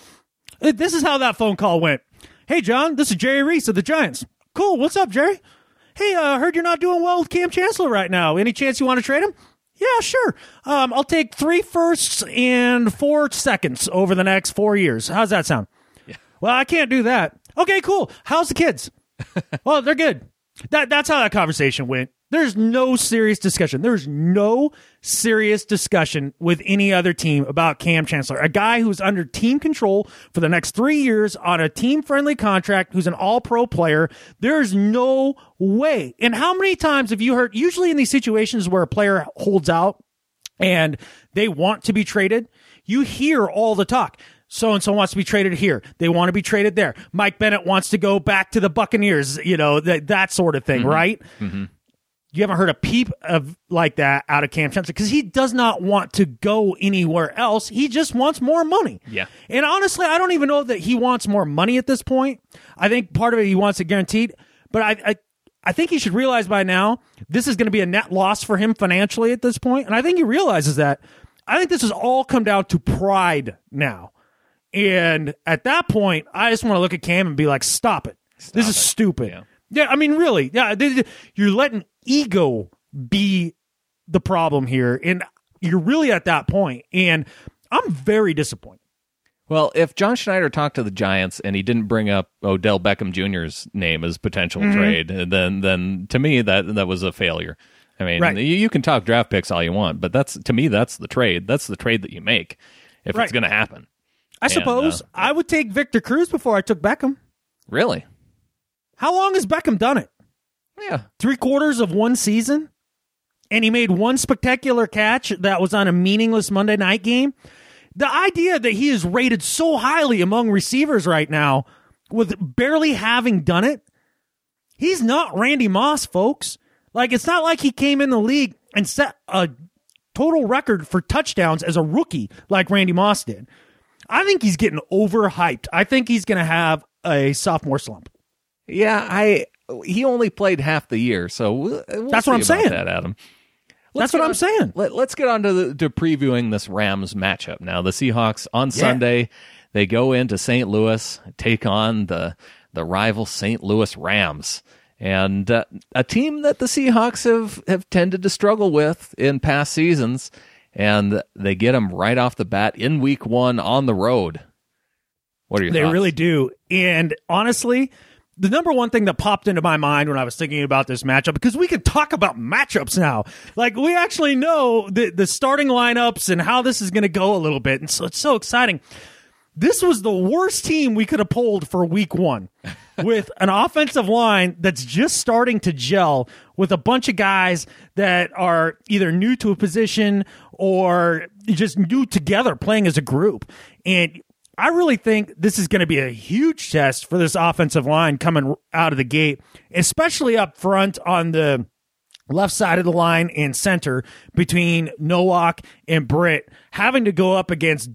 This is how that phone call went. Hey, John, this is Jerry Reese of the Giants. Cool. What's up, Jerry? Hey, heard you're not doing well with Cam Chancellor right now. Any chance you want to trade him? Yeah, sure. I'll take 3 firsts and 4 seconds over the next 4 years. How's that sound? Yeah. Well, I can't do that. Okay, cool. How's the kids? Well, they're good. That's how that conversation went. There's no serious discussion. There's no serious discussion with any other team about Cam Chancellor, a guy who's under team control for the next 3 years on a team-friendly contract, who's an all-pro player. There's no way. And how many times have you heard, usually in these situations where a player holds out and they want to be traded, you hear all the talk. So-and-so wants to be traded here. They want to be traded there. Mike Bennett wants to go back to the Buccaneers, that sort of thing, right? Mm-hmm. You haven't heard a peep of like that out of Cam Chancellor because he does not want to go anywhere else. He just wants more money. Yeah. And honestly, I don't even know that he wants more money at this point. I think part of it he wants it guaranteed. But I think he should realize by now this is going to be a net loss for him financially at this point. And I think he realizes that. I think this has all come down to pride now. And at that point, I just want to look at Cam and be like, stop it. This is stupid. Yeah, I mean, really. Yeah, you're letting ego be the problem here. And you're really at that point. And I'm very disappointed. Well, if John Schneider talked to the Giants and he didn't bring up Odell Beckham Jr.'s name as potential trade, then to me, that was a failure. I mean, you can talk draft picks all you want, but to me, that's the trade. That's the trade that you make if it's going to happen. I suppose I would take Victor Cruz before I took Beckham. Really? How long has Beckham done it? Yeah. 3/4 of one season? And he made one spectacular catch that was on a meaningless Monday night game? The idea that he is rated so highly among receivers right now with barely having done it, he's not Randy Moss, folks. Like, it's not like he came in the league and set a total record for touchdowns as a rookie like Randy Moss did. I think he's getting overhyped. I think he's going to have a sophomore slump. Yeah, he only played half the year, so we'll that's what I'm saying. That, Adam. That's what I'm saying. Let's get on to previewing this Rams matchup. Now, the Seahawks on Sunday, they go into St. Louis, take on the rival St. Louis Rams. And a team that the Seahawks have tended to struggle with in past seasons, and they get them right off the bat in week 1 on the road. What are your thoughts? They really do. And honestly, the number one thing that popped into my mind when I was thinking about this matchup, because we can talk about matchups now. Like, we actually know the starting lineups and how this is going to go a little bit. And so it's so exciting. this was the worst team we could have pulled for week one with an offensive line that's just starting to gel with a bunch of guys that are either new to a position or just new together playing as a group. And I really think this is going to be a huge test for this offensive line coming out of the gate, especially up front on the left side of the line and center between Nowak and Britt, having to go up against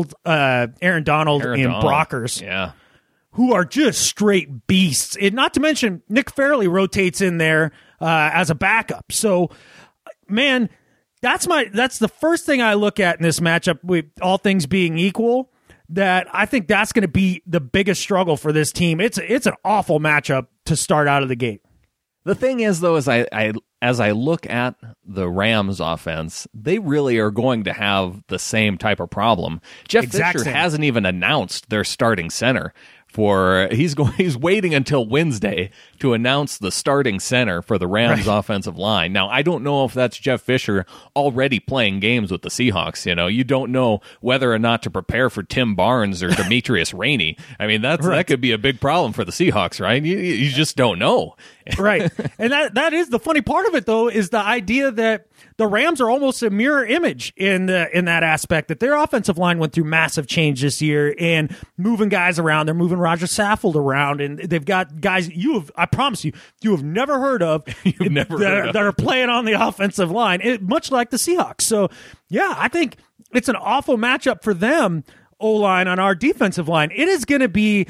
Aaron Donald and Brockers, who are just straight beasts. And not to mention, Nick Fairley rotates in there as a backup. So, man, that's the first thing I look at in this matchup, with all things being equal, that I think that's going to be the biggest struggle for this team. It's an awful matchup to start out of the gate. The thing is, though, as I look at the Rams offense, they really are going to have the same type of problem. Jeff Fisher hasn't even announced their starting center. He's waiting until Wednesday to announce the starting center for the Rams offensive line. Now, I don't know if that's Jeff Fisher already playing games with the Seahawks. You don't know whether or not to prepare for Tim Barnes or Demetrius Rainey. I mean, that could be a big problem for the Seahawks, right? You just don't know. Right. And that is the funny part of it, though, is the idea that the Rams are almost a mirror image in that aspect, that their offensive line went through massive change this year and moving guys around. They're moving Roger Saffold around, and they've got guys I promise you have never heard of that are playing on the offensive line, much like the Seahawks. So, yeah, I think it's an awful matchup for them, O-line, on our defensive line. It is going to be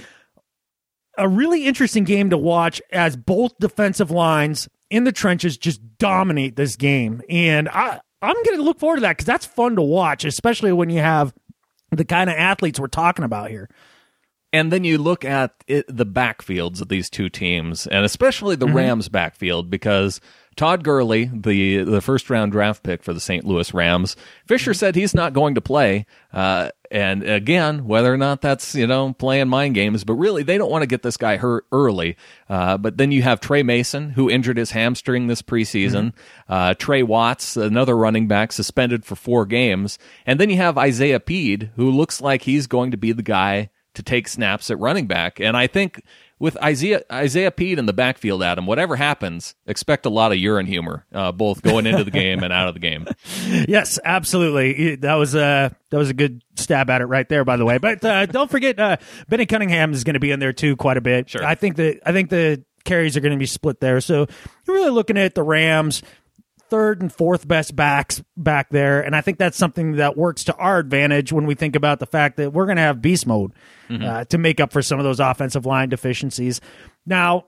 a really interesting game to watch as both defensive lines in the trenches just dominate this game. And I'm going to look forward to that because that's fun to watch, especially when you have the kind of athletes we're talking about here. And then you look at the backfields of these two teams, and especially the Rams backfield, because Todd Gurley, the first-round draft pick for the St. Louis Rams, Fisher said he's not going to play. And again, whether or not that's, playing mind games, but really they don't want to get this guy hurt early. But then you have Trey Mason, who injured his hamstring this preseason. Trey Watts, another running back, suspended for 4 games. And then you have Isaiah Pead, who looks like he's going to be the guy to take snaps at running back. And I think with Isaiah Pead in the backfield, Adam, whatever happens, expect a lot of urine humor, both going into the game and out of the game. Yes, absolutely. That was a good stab at it right there, by the way. But don't forget, Benny Cunningham is going to be in there too quite a bit. Sure. I think the carries are going to be split there. So you're really looking at the Rams' third and fourth best backs back there, and I think that's something that works to our advantage when we think about the fact that we're going to have beast mode to make up for some of those offensive line deficiencies. Now,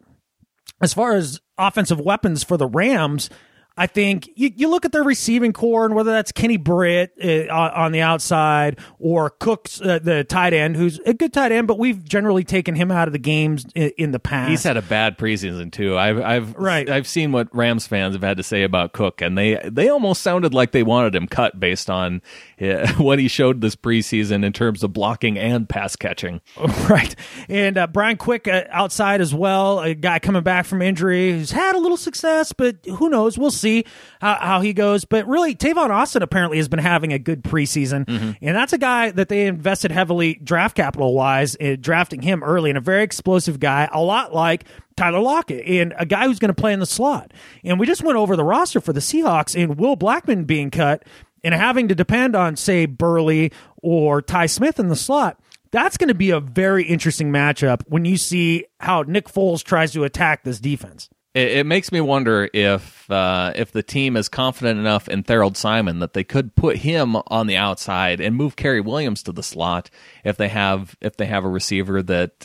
as far as offensive weapons for the Rams, I think you look at their receiving core, and whether that's Kenny Britt on the outside or Cooks, the tight end, who's a good tight end, but we've generally taken him out of the games in the past. He's had a bad preseason too. I've seen what Rams fans have had to say about Cook, and they almost sounded like they wanted him cut based on what he showed this preseason in terms of blocking and pass catching. Right, and Brian Quick outside as well, a guy coming back from injury who's had a little success, but who knows? We'll see how he goes. But really, Tavon Austin apparently has been having a good preseason, and that's a guy that they invested heavily draft capital-wise in drafting him early, and a very explosive guy, a lot like Tyler Lockett, and a guy who's going to play in the slot. And we just went over the roster for the Seahawks, and Will Blackmon being cut and having to depend on, say, Burley or Ty Smith in the slot. That's going to be a very interesting matchup when you see how Nick Foles tries to attack this defense. It makes me wonder if the team is confident enough in Thurald Simon that they could put him on the outside and move Kerry Williams to the slot if they have a receiver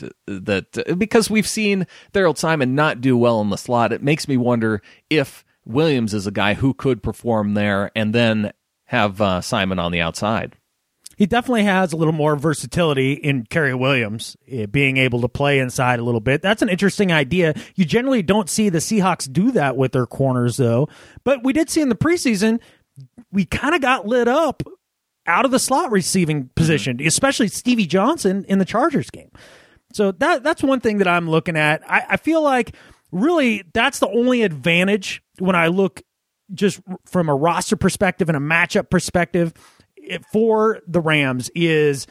that because we've seen Thurald Simon not do well in the slot. It makes me wonder if Williams is a guy who could perform there and then have Simon on the outside. He definitely has a little more versatility in Kerry Williams, being able to play inside a little bit. That's an interesting idea. You generally don't see the Seahawks do that with their corners, though. But we did see in the preseason, we kind of got lit up out of the slot receiving position, especially Stevie Johnson in the Chargers game. So that's one thing that I'm looking at. I feel like really that's the only advantage when I look just from a roster perspective and a matchup perspective for the Rams is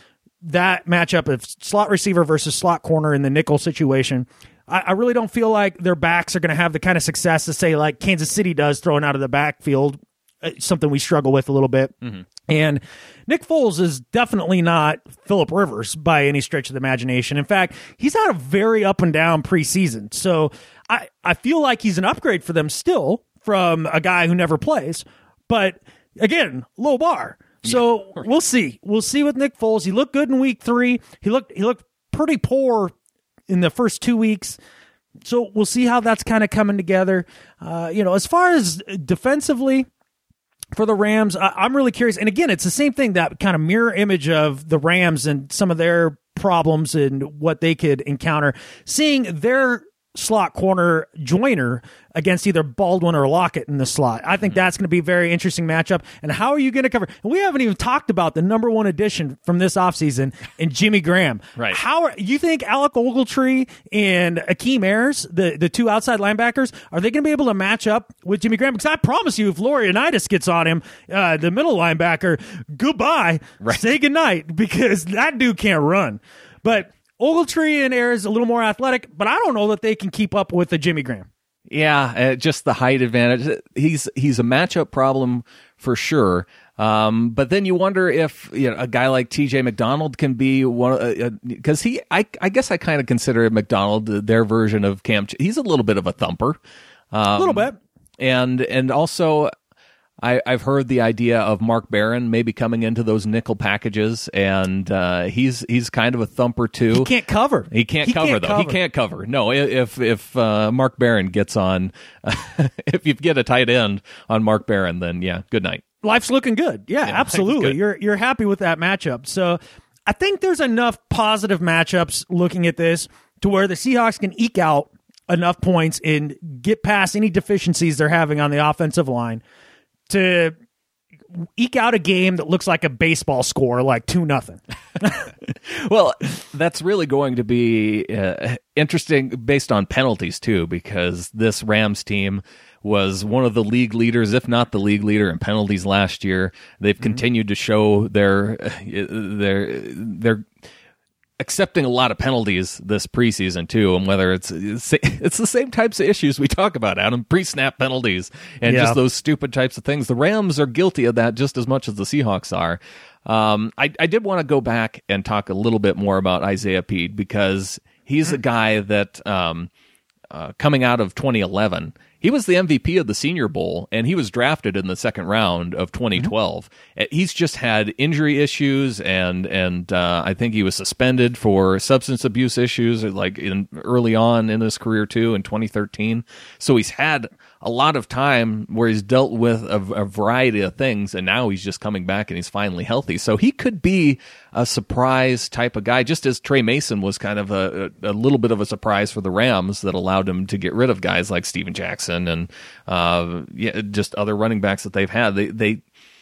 that matchup of slot receiver versus slot corner in the nickel situation, I really don't feel like their backs are going to have the kind of success to say like Kansas City does throwing out of the backfield, something we struggle with a little bit. Mm-hmm. And Nick Foles is definitely not Phillip Rivers by any stretch of the imagination. In fact, he's had a very up and down preseason. So I feel like he's an upgrade for them still from a guy who never plays. But again, low bar. So we'll see. We'll see with Nick Foles. He looked good in week 3. He looked pretty poor in the first 2 weeks. So we'll see how that's kind of coming together. As far as defensively for the Rams, I'm really curious. And again, it's the same thing, that kind of mirror image of the Rams and some of their problems and what they could encounter. Seeing their slot corner Joyner against either Baldwin or Lockett in the slot. I think that's going to be a very interesting matchup. And how are you going to cover? And we haven't even talked about the number one addition from this offseason in Jimmy Graham. Right. You think Alec Ogletree and Akeem Ayers, the two outside linebackers, are they going to be able to match up with Jimmy Graham? Because I promise you, if Laurinaitis gets on him, the middle linebacker, goodbye, say goodnight, because that dude can't run. But Ogletree and Ayers a little more athletic, but I don't know that they can keep up with the Jimmy Graham. Yeah, just the height advantage. He's a matchup problem for sure. But then you wonder if a guy like T.J. McDonald can be one, because I guess I kind of consider McDonald their version of Cam. He's a little bit of a thumper, a little bit, and also I've heard the idea of Mark Barron maybe coming into those nickel packages, and he's kind of a thumper too. He can't cover. He can't cover. No, if Mark Barron gets on, if you get a tight end on Mark Barron, then yeah, good night. Life's looking good. Yeah, absolutely. You're happy with that matchup. So I think there's enough positive matchups looking at this to where the Seahawks can eke out enough points and get past any deficiencies they're having on the offensive line to eke out a game that looks like a baseball score, like 2-0. Well, that's really going to be interesting based on penalties too, because this Rams team was one of the league leaders, if not the league leader, in penalties last year. They've continued to show their accepting a lot of penalties this preseason too, and whether it's the same types of issues we talk about, Adam, pre-snap penalties and just those stupid types of things. The Rams are guilty of that just as much as the Seahawks are. I did want to go back and talk a little bit more about Isaiah Pead, because he's a guy that coming out of 2011, he was the MVP of the Senior Bowl, and he was drafted in the second round of 2012. He's just had injury issues, and I think he was suspended for substance abuse issues like early on in his career too in 2013. So he's had a lot of time where he's dealt with a variety of things, and now he's just coming back and he's finally healthy. So he could be a surprise type of guy, just as Trey Mason was kind of a little bit of a surprise for the Rams that allowed him to get rid of guys like Steven Jackson and just other running backs that they've had. They've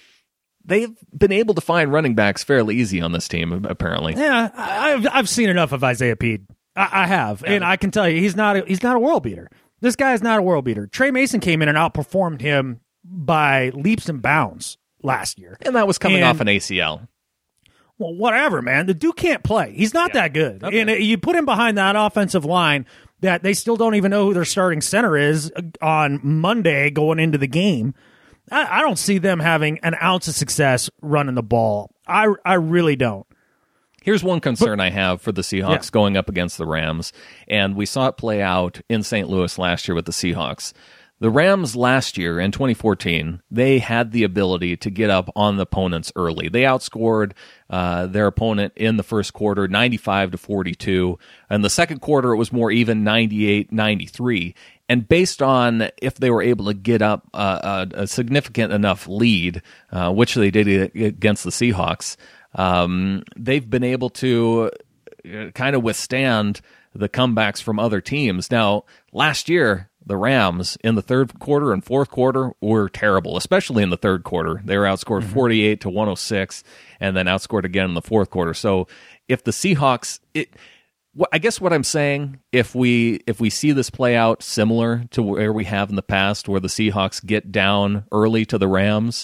been able to find running backs fairly easy on this team, apparently. Yeah, I've seen enough of Isaiah Pead. I have, and I can tell you he's not a world beater. This guy is not a world beater. Trey Mason came in and outperformed him by leaps and bounds last year. And that was coming off an ACL. Well, whatever, man. The dude can't play. He's not that good. Okay. And you put him behind that offensive line that they still don't even know who their starting center is on Monday going into the game. I don't see them having an ounce of success running the ball. I really don't. Here's one concern I have for the Seahawks going up against the Rams, and we saw it play out in St. Louis last year with the Seahawks. The Rams last year, in 2014, they had the ability to get up on the opponents early. They outscored their opponent in the first quarter 95-42. In the second quarter, it was more even, 98-93. And based on if they were able to get up a significant enough lead, which they did against the Seahawks, they've been able to kind of withstand the comebacks from other teams. Now, last year, the Rams in the third quarter and fourth quarter were terrible, especially in the third quarter. They were outscored 48-106 and then outscored again in the fourth quarter. So if the Seahawks, I guess what I'm saying, if we see this play out similar to where we have in the past, where the Seahawks get down early to the Rams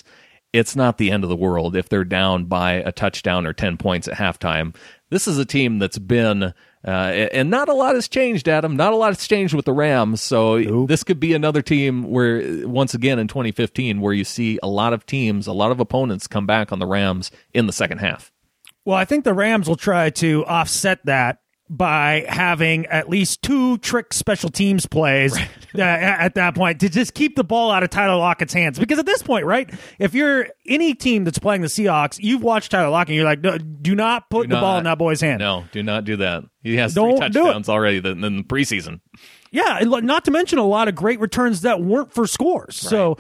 it's not the end of the world if they're down by a touchdown or 10 points at halftime. This is a team that's been, and not a lot has changed, Adam. Not a lot has changed with the Rams. So This could be another team where, once again in 2015, where you see a lot of teams, a lot of opponents come back on the Rams in the second half. Well, I think the Rams will try to offset that by having at least 2 trick special teams plays at that point to just keep the ball out of Tyler Lockett's hands. Because at this point, right, if you're any team that's playing the Seahawks, you've watched Tyler Lockett and you're like, no, do not put the ball in that boy's hand. No, do not do that. He has 3 touchdowns already in the preseason. Yeah, not to mention a lot of great returns that weren't for scores. Right. So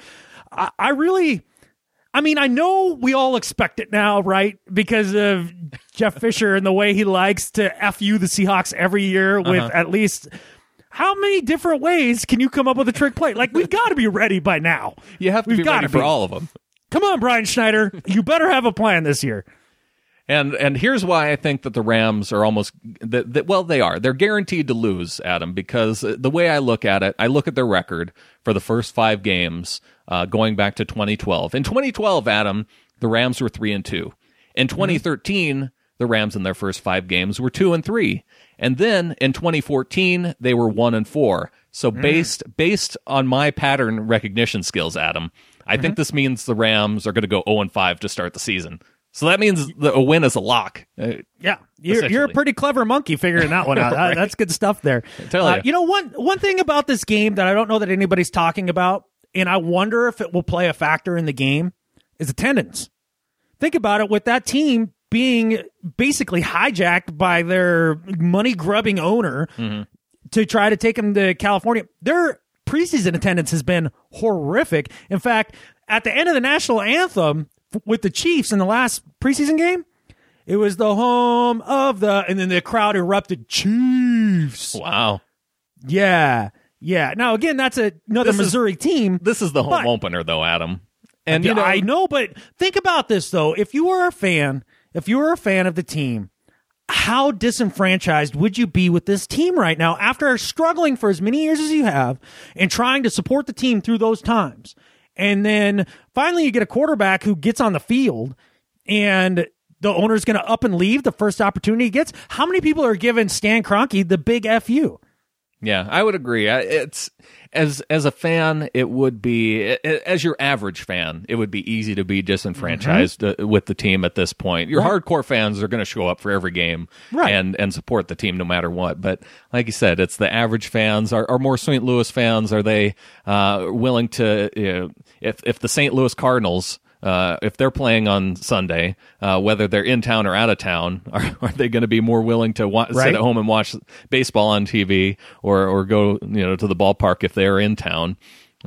I know we all expect it now, right? Because of Jeff Fisher and the way he likes to F you the Seahawks every year with at least how many different ways can you come up with a trick play? Like, we've got to be ready by now. You have to be ready for all of them. Come on, Brian Schneider. You better have a plan this year. And here's why I think that the Rams are almost they are. They're guaranteed to lose, Adam, because the way I look at it, I look at their record for the first 5 games going back to 2012. In 2012, Adam, the Rams were 3-2. In 2013, the Rams in their first 5 games were 2-3. And then in 2014, they were 1-4. So based on my pattern recognition skills, Adam, I think this means the Rams are going to go 0-5 to start the season. So that means a win is a lock. Yeah, you're a pretty clever monkey figuring that one out. Right. That's good stuff there. I tell you. You know, one thing about this game that I don't know that anybody's talking about, and I wonder if it will play a factor in the game, is attendance. Think about it, with that team being basically hijacked by their money-grubbing owner to try to take them to California. Their preseason attendance has been horrific. In fact, at the end of the national anthem with the Chiefs in the last preseason game, it was the home of the, and then the crowd erupted, Chiefs. Wow. Yeah. Now, again, that's another Missouri team. This is the home opener, though, Adam. And I know, but think about this, though. If you were a fan of the team, how disenfranchised would you be with this team right now after struggling for as many years as you have and trying to support the team through those times? And then finally you get a quarterback who gets on the field and the owner's going to up and leave the first opportunity he gets. How many people are giving Stan Kroenke the big FU? Yeah, I would agree. It's as a fan, it would be, as your average fan, it would be easy to be disenfranchised with the team at this point. Your hardcore fans are going to show up for every game and support the team no matter what. But like you said, it's the average fans. Are more St. Louis fans, are they willing to, if the St. Louis Cardinals, if they're playing on Sunday, whether they're in town or out of town, are they going to be more willing to sit at home and watch baseball on TV or go to the ballpark if they're in town?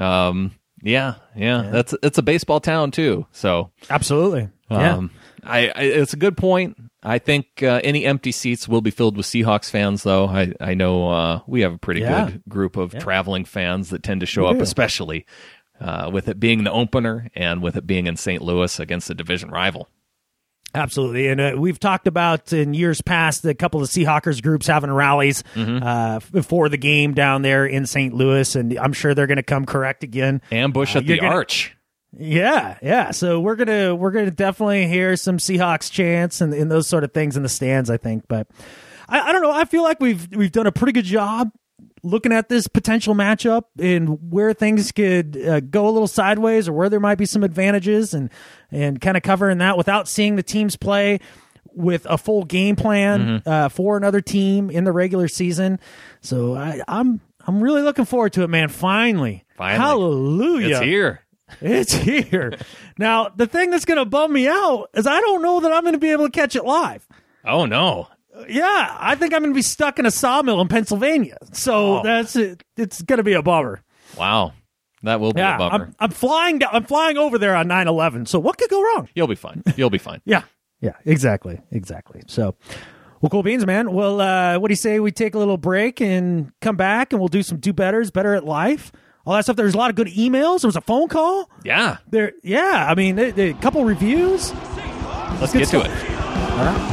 It's a baseball town too. So absolutely, it's a good point. I think any empty seats will be filled with Seahawks fans, though. I know we have a pretty good group of traveling fans that tend to show up, especially. With it being the opener and with it being in St. Louis against a division rival. Absolutely. And we've talked about in years past a couple of Seahawkers groups having rallies before the game down there in St. Louis, and I'm sure they're going to come correct again. Ambush at the Arch. Yeah. So we're gonna definitely hear some Seahawks chants and those sort of things in the stands, I think. But I don't know. I feel like we've done a pretty good job looking at this potential matchup and where things could go a little sideways or where there might be some advantages and kind of covering that without seeing the teams play with a full game plan for another team in the regular season. So I'm really looking forward to it, man. Finally. Hallelujah. It's here. Now, the thing that's going to bum me out is I don't know that I'm going to be able to catch it live. Oh, no. Yeah, I think I'm going to be stuck in a sawmill in Pennsylvania. So that's it. It's going to be a bummer. Wow. That will be a bummer. I'm flying over there on 9/11. So what could go wrong? You'll be fine. Yeah, exactly. So, well, cool beans, man. Well, what do you say we take a little break and come back and we'll do some better at life, all that stuff. There's a lot of good emails. There was a phone call. Yeah. I mean, a couple reviews. Let's get to it. All right.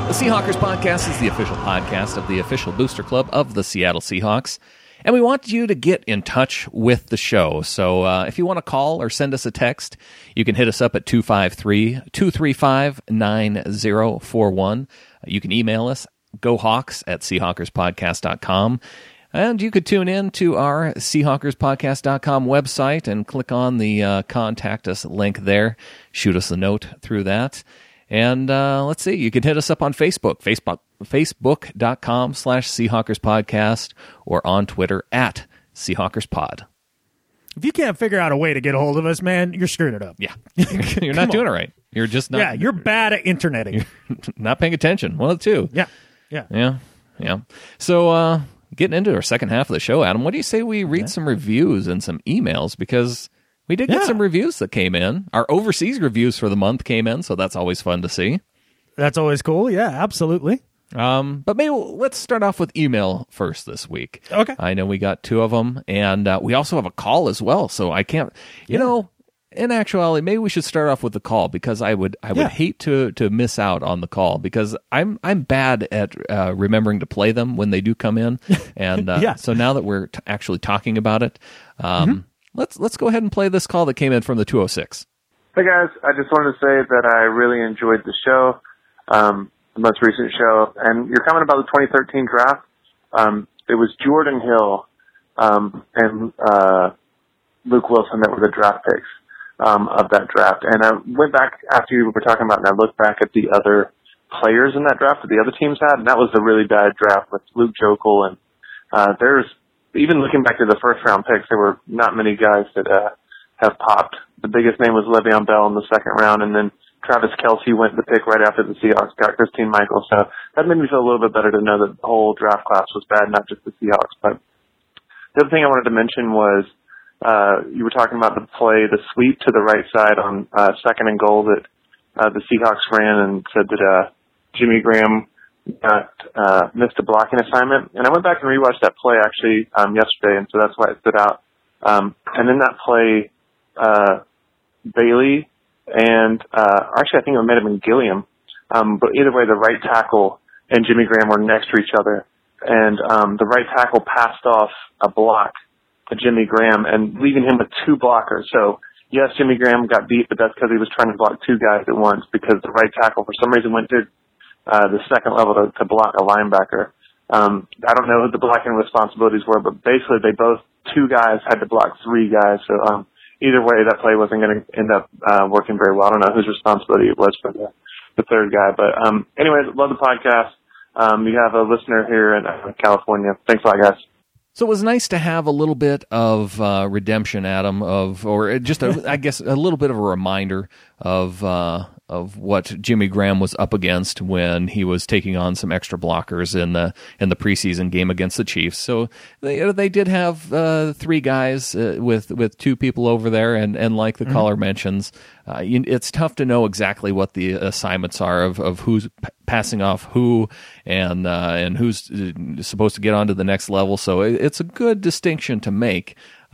The Seahawkers Podcast is the official podcast of the official booster club of the Seattle Seahawks. And we want you to get in touch with the show. So if you want to call or send us a text, you can hit us up at 253-235-9041. You can email us, gohawks@seahawkerspodcast.com. And you could tune in to our seahawkerspodcast.com website and click on the Contact Us link there. Shoot us a note through that. And let's see, you can hit us up on Facebook, facebook.com/SeahawkersPodcast, or on Twitter @SeahawkersPod. If you can't figure out a way to get a hold of us, man, you're screwing it up. Yeah, you're not doing it right. You're just not. Yeah, you're bad at interneting. Not paying attention. One of the two. Yeah. So getting into our second half of the show, Adam, what do you say we read some reviews and some emails? Because we did get some reviews that came in. Our overseas reviews for the month came in, so that's always fun to see. That's always cool. Yeah, absolutely. But maybe let's start off with email first this week. Okay. I know we got 2 of them, and we also have a call as well. So I can't, you know, in actuality, maybe we should start off with the call, because I would hate to miss out on the call, because I'm bad at remembering to play them when they do come in, and so now that we're actually talking about it, let's go ahead and play this call that came in from the 206. Hey guys, I just wanted to say that I really enjoyed the show, the most recent show, and your comment about the 2013 draft. It was Jordan Hill and Luke Wilson that were the draft picks of that draft. And I went back after you were talking about it, and I looked back at the other players in that draft that the other teams had, and that was a really bad draft with Luke Jokel. And there's, even looking back to the first round picks, there were not many guys that have popped. The biggest name was Le'Veon Bell in the second round, and then Travis Kelce went the pick right after the Seahawks got Christine Michael. So that made me feel a little bit better to know that the whole draft class was bad, not just the Seahawks. But the other thing I wanted to mention was you were talking about the play, the sweep to the right side on second and goal that the Seahawks ran, and said that Jimmy Graham missed a blocking assignment. And I went back and rewatched that play actually yesterday, and so that's why it stood out. And in that play, Bailey and actually I think it might have been Gilliam, but either way, the right tackle and Jimmy Graham were next to each other, and the right tackle passed off a block to Jimmy Graham and leaving him with 2 blockers. So yes, Jimmy Graham got beat, but that's because he was trying to block 2 guys at once, because the right tackle for some reason went to the second level to block a linebacker. I don't know what the blocking responsibilities were, but basically 2 guys had to block 3 guys. So either way, that play wasn't going to end up working very well. I don't know whose responsibility it was for the third guy. But anyways, love the podcast. You have a listener here in California. Thanks a lot, guys. So it was nice to have a little bit of redemption, Adam, or just I guess a little bit of a reminder of what Jimmy Graham was up against when he was taking on some extra blockers in the preseason game against the Chiefs. So they did have 3 guys with 2 people over there, and like the caller mentions, it's tough to know exactly what the assignments are of who's passing off who and who's supposed to get on to the next level. So it's a good distinction to make.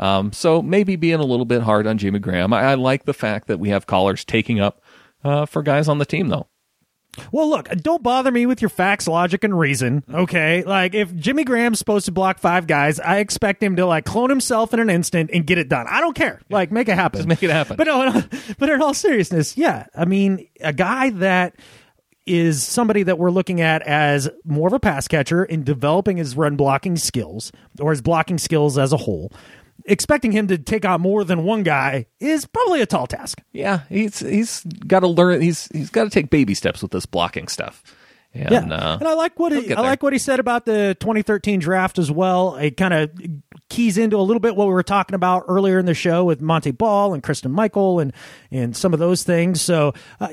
So maybe being a little bit hard on Jimmy Graham. I like the fact that we have callers taking up for guys on the team, though. Well, look, don't bother me with your facts, logic, and reason, okay? Like, if Jimmy Graham's supposed to block 5 guys, I expect him to, clone himself in an instant and get it done. I don't care. Make it happen. Just make it happen. But in all seriousness, yeah. I mean, a guy that is somebody that we're looking at as more of a pass catcher in developing his run blocking skills, or his blocking skills as a whole, expecting him to take on more than one guy is probably a tall task. Yeah, he's got to learn. He's got to take baby steps with this blocking stuff. And, and I like what he said about the 2013 draft as well. It kind of keys into a little bit what we were talking about earlier in the show with Monte Ball and Kristen Michael and some of those things. So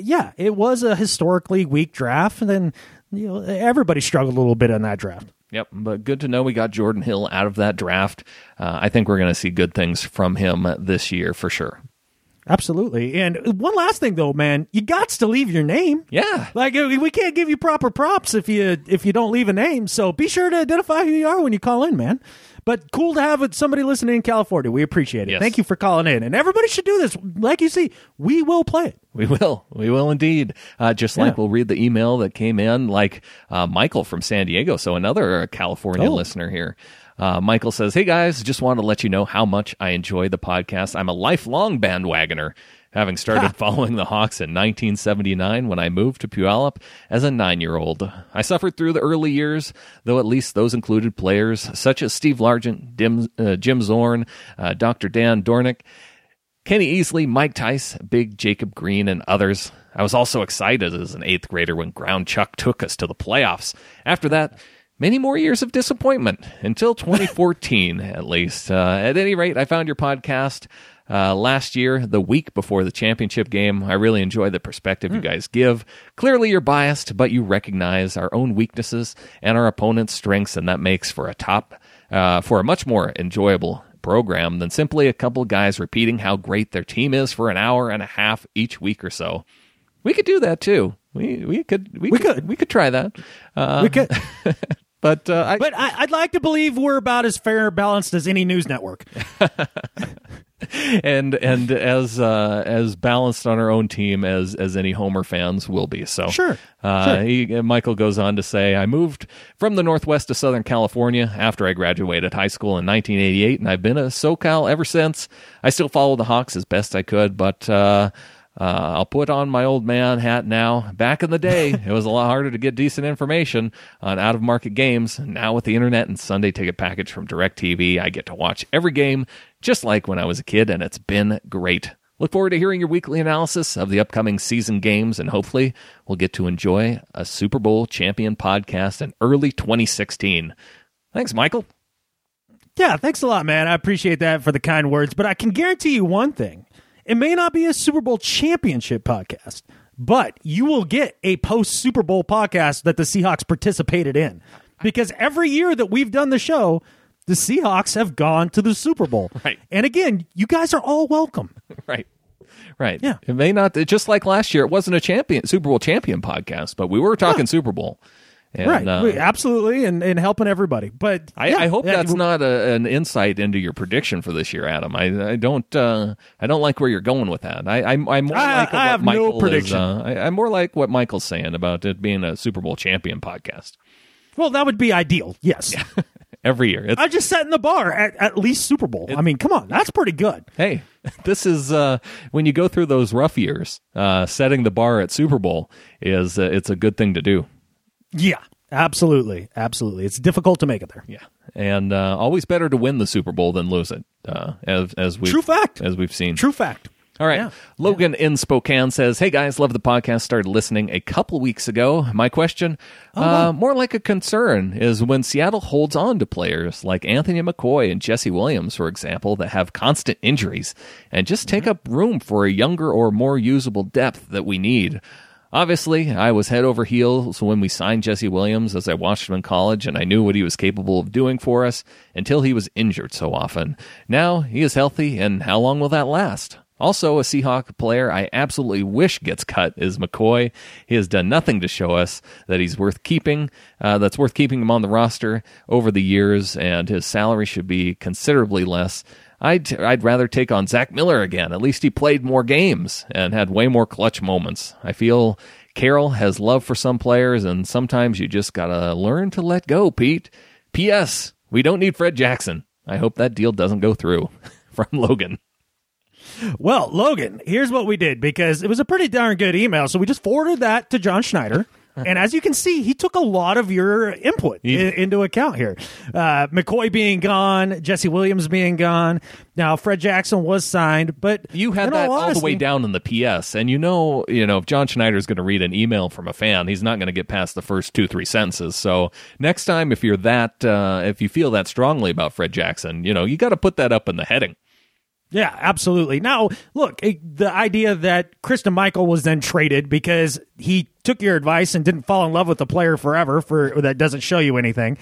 it was a historically weak draft, and then everybody struggled a little bit on that draft. Yep, but good to know we got Jordan Hill out of that draft. I think we're going to see good things from him this year for sure. Absolutely. And one last thing, though, man, you got to leave your name. Yeah. Like, we can't give you proper props if you don't leave a name. So be sure to identify who you are when you call in, man. But cool to have somebody listening in California. We appreciate it. Yes. Thank you for calling in. And everybody should do this. Like you see, we will play it. We will. We will indeed. Just like we'll read the email that came in, like Michael from San Diego. So another California listener here. Michael says, "Hey guys, just wanted to let you know how much I enjoy the podcast. I'm a lifelong bandwagoner, having started following the Hawks in 1979 when I moved to Puyallup as a 9-year-old. I suffered through the early years, though at least those included players such as Steve Largent, Jim Zorn, Dr. Dan Dornick, Kenny Easley, Mike Tice, Big Jacob Green, and others. I was also excited as an 8th grader when Ground Chuck took us to the playoffs. After that, many more years of disappointment, until 2014 at least. At any rate, I found your podcast last year, the week before the championship game. I really enjoy the perspective you guys give. Clearly you're biased, but you recognize our own weaknesses and our opponent's strengths, and that makes for a much more enjoyable program than simply a couple guys repeating how great their team is for an hour and a half each week or so. We could do that too. We could try that. We could. But I'd like to believe we're about as fair balanced as any news network. and as balanced on our own team as any Homer fans will be. So sure. Michael goes on to say, I moved from the Northwest to Southern California after I graduated high school in 1988, and I've been a SoCal ever since. I still follow the Hawks as best I could, but I'll put on my old man hat now. Back in the day, it was a lot harder to get decent information on out-of-market games. Now with the internet and Sunday ticket package from DirecTV, I get to watch every game just like when I was a kid, and it's been great. Look forward to hearing your weekly analysis of the upcoming season games, and hopefully we'll get to enjoy a Super Bowl champion podcast in early 2016. Thanks, Michael. Yeah, thanks a lot, man. I appreciate that for the kind words, but I can guarantee you one thing. It may not be a Super Bowl championship podcast, but you will get a post-Super Bowl podcast that the Seahawks participated in. Because every year that we've done the show, the Seahawks have gone to the Super Bowl. Right. And again, you guys are all welcome. Right. Yeah. It may not, just like last year, it wasn't a Super Bowl champion podcast, but we were talking Super Bowl. And, right, absolutely, and helping everybody. But I hope that's not an insight into your prediction for this year, Adam. I don't like where you're going with that. I'm more like what have Michael no prediction. I'm more like what Michael's saying about it being a Super Bowl champion podcast. Well, that would be ideal. Yes, every year. I just setting the bar at least Super Bowl. I mean, come on, that's pretty good. Hey, this is when you go through those rough years. Setting the bar at Super Bowl is it's a good thing to do. Yeah, absolutely. It's difficult to make it there. Yeah, and always better to win the Super Bowl than lose it. As we've True fact. As we've seen. True fact. All right. Yeah. Logan in Spokane says, hey, guys, love the podcast. Started listening a couple weeks ago. My question, more like a concern, is when Seattle holds on to players like Anthony McCoy and Jesse Williams, for example, that have constant injuries and just take up room for a younger or more usable depth that we need. Obviously, I was head over heels when we signed Jesse Williams as I watched him in college, and I knew what he was capable of doing for us until he was injured so often. Now he is healthy, and how long will that last? Also, a Seahawk player I absolutely wish gets cut is McCoy. He has done nothing to show us that he's worth keeping, that's worth keeping him on the roster over the years, and his salary should be considerably less. I'd rather take on Zach Miller again. At least he played more games and had way more clutch moments. I feel Carroll has love for some players, and sometimes you just gotta learn to let go, Pete. P.S. We don't need Fred Jackson. I hope that deal doesn't go through. From Logan. Well, Logan, here's what we did, because it was a pretty darn good email, so we just forwarded that to John Schneider. And as you can see, he took a lot of your input into account here. McCoy being gone, Jesse Williams being gone. Now, Fred Jackson was signed, but you had that all the way down in the PS. And you know, if John Schneider is going to read an email from a fan, he's not going to get past the first 2-3 sentences. So next time, if you feel that strongly about Fred Jackson, you got to put that up in the heading. Yeah, absolutely. Now, look, the idea that Christine Michael was then traded because he took your advice and didn't fall in love with the player forever, that doesn't show you anything.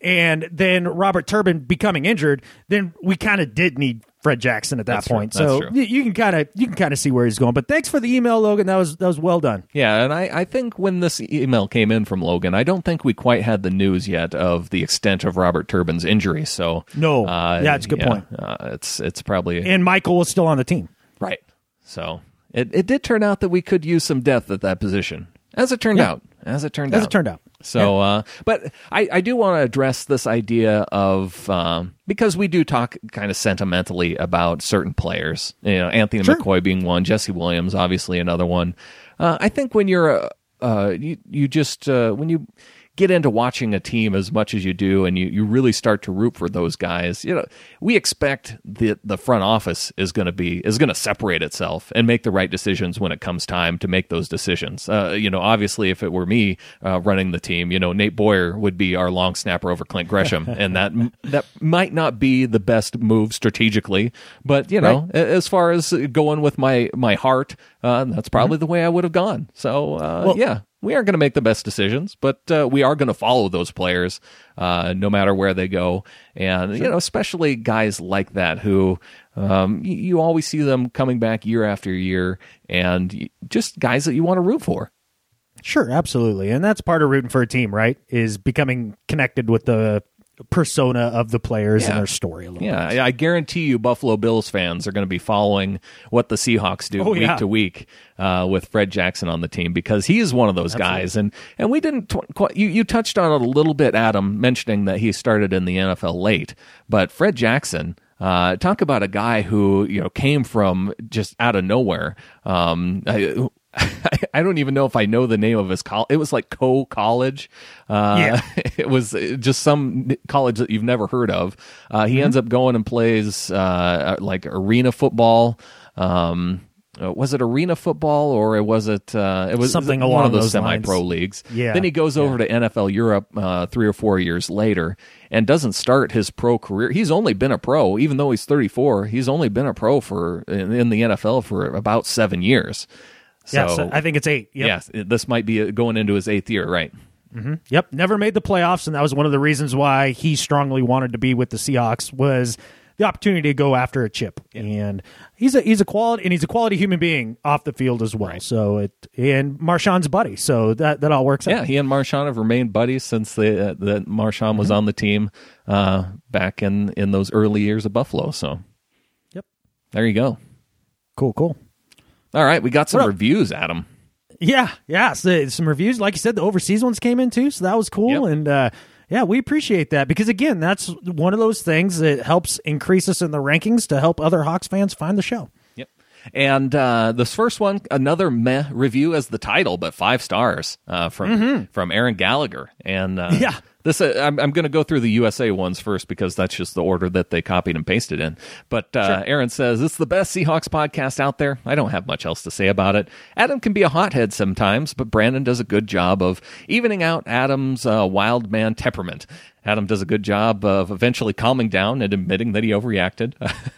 and then Robert Turbin becoming injured, then we kind of did need Fred Jackson at that That's point. true. So That's true. you can kind of see where he's going. But thanks for the email, Logan. That was well done. Yeah, and I think when this email came in from Logan, I don't think we quite had the news yet of the extent of Robert Turbin's injury. So No. Yeah, it's a good point. It's probably And Michael was still on the team. right. So it did turn out that we could use some depth at that position, as it turned out. As it turned out. So, but I do want to address this idea of because we do talk kind of sentimentally about certain players. You know, Anthony McCoy being one, Jesse Williams obviously another one. I think when you're you just when you get into watching a team as much as you do, and you really start to root for those guys, you know, we expect the front office is going to separate itself and make the right decisions when it comes time to make those decisions. You know, obviously, if it were me running the team, you know, Nate Boyer would be our long snapper over Clint Gresham, and that might not be the best move strategically, but you know, as far as going with my heart, that's probably the way I would have gone. So yeah. We aren't going to make the best decisions, but we are going to follow those players no matter where they go. And, you know, especially guys like that who you always see them coming back year after year, and just guys that you want to root for. Sure, absolutely. And that's part of rooting for a team, right? Is becoming connected with the persona of the players and their story a little bit. I guarantee you Buffalo Bills fans are going to be following what the Seahawks do week to week with Fred Jackson on the team, because he is one of those guys. And we didn't quite, you touched on it a little bit, Adam, mentioning that he started in the NFL late, but Fred Jackson, talk about a guy who, you know, came from just out of nowhere. I don't even know if I know the name of his college. It was like College. It was just some college that you've never heard of. He ends up going and plays like arena football. Was it arena football, or was it? It was something along along one of those those semi-pro lines. leagues. Yeah. Then he goes over to NFL Europe 3 or 4 years later and doesn't start his pro career. He's only been a pro, even though he's 34. He's only been a pro in the NFL for about 7 years. So, I think it's 8. Yep. Yes, this might be going into his 8th year, right? Mm-hmm. Yep, never made the playoffs, and that was one of the reasons why he strongly wanted to be with the Seahawks, was the opportunity to go after a chip. And he's a quality human being off the field as well. Right. So and Marshawn's buddy, so that all works out. Yeah, he and Marshawn have remained buddies since that Marshawn was on the team back in those early years of Buffalo. So, yep, there you go. Cool. All right, we got some reviews, Adam. Yeah. So, some reviews. Like you said, the overseas ones came in too, so that was cool. Yep. And yeah, we appreciate that, because again, that's one of those things that helps increase us in the rankings to help other Hawks fans find the show. Yep. And this first one, another meh review as the title, but 5 stars from Aaron Gallagher. And this I'm going to go through the USA ones first, because that's just the order that they copied and pasted in. But Aaron says, it's the best Seahawks podcast out there. I don't have much else to say about it. Adam can be a hothead sometimes, but Brandon does a good job of evening out Adam's wild man temperament. Adam does a good job of eventually calming down and admitting that he overreacted.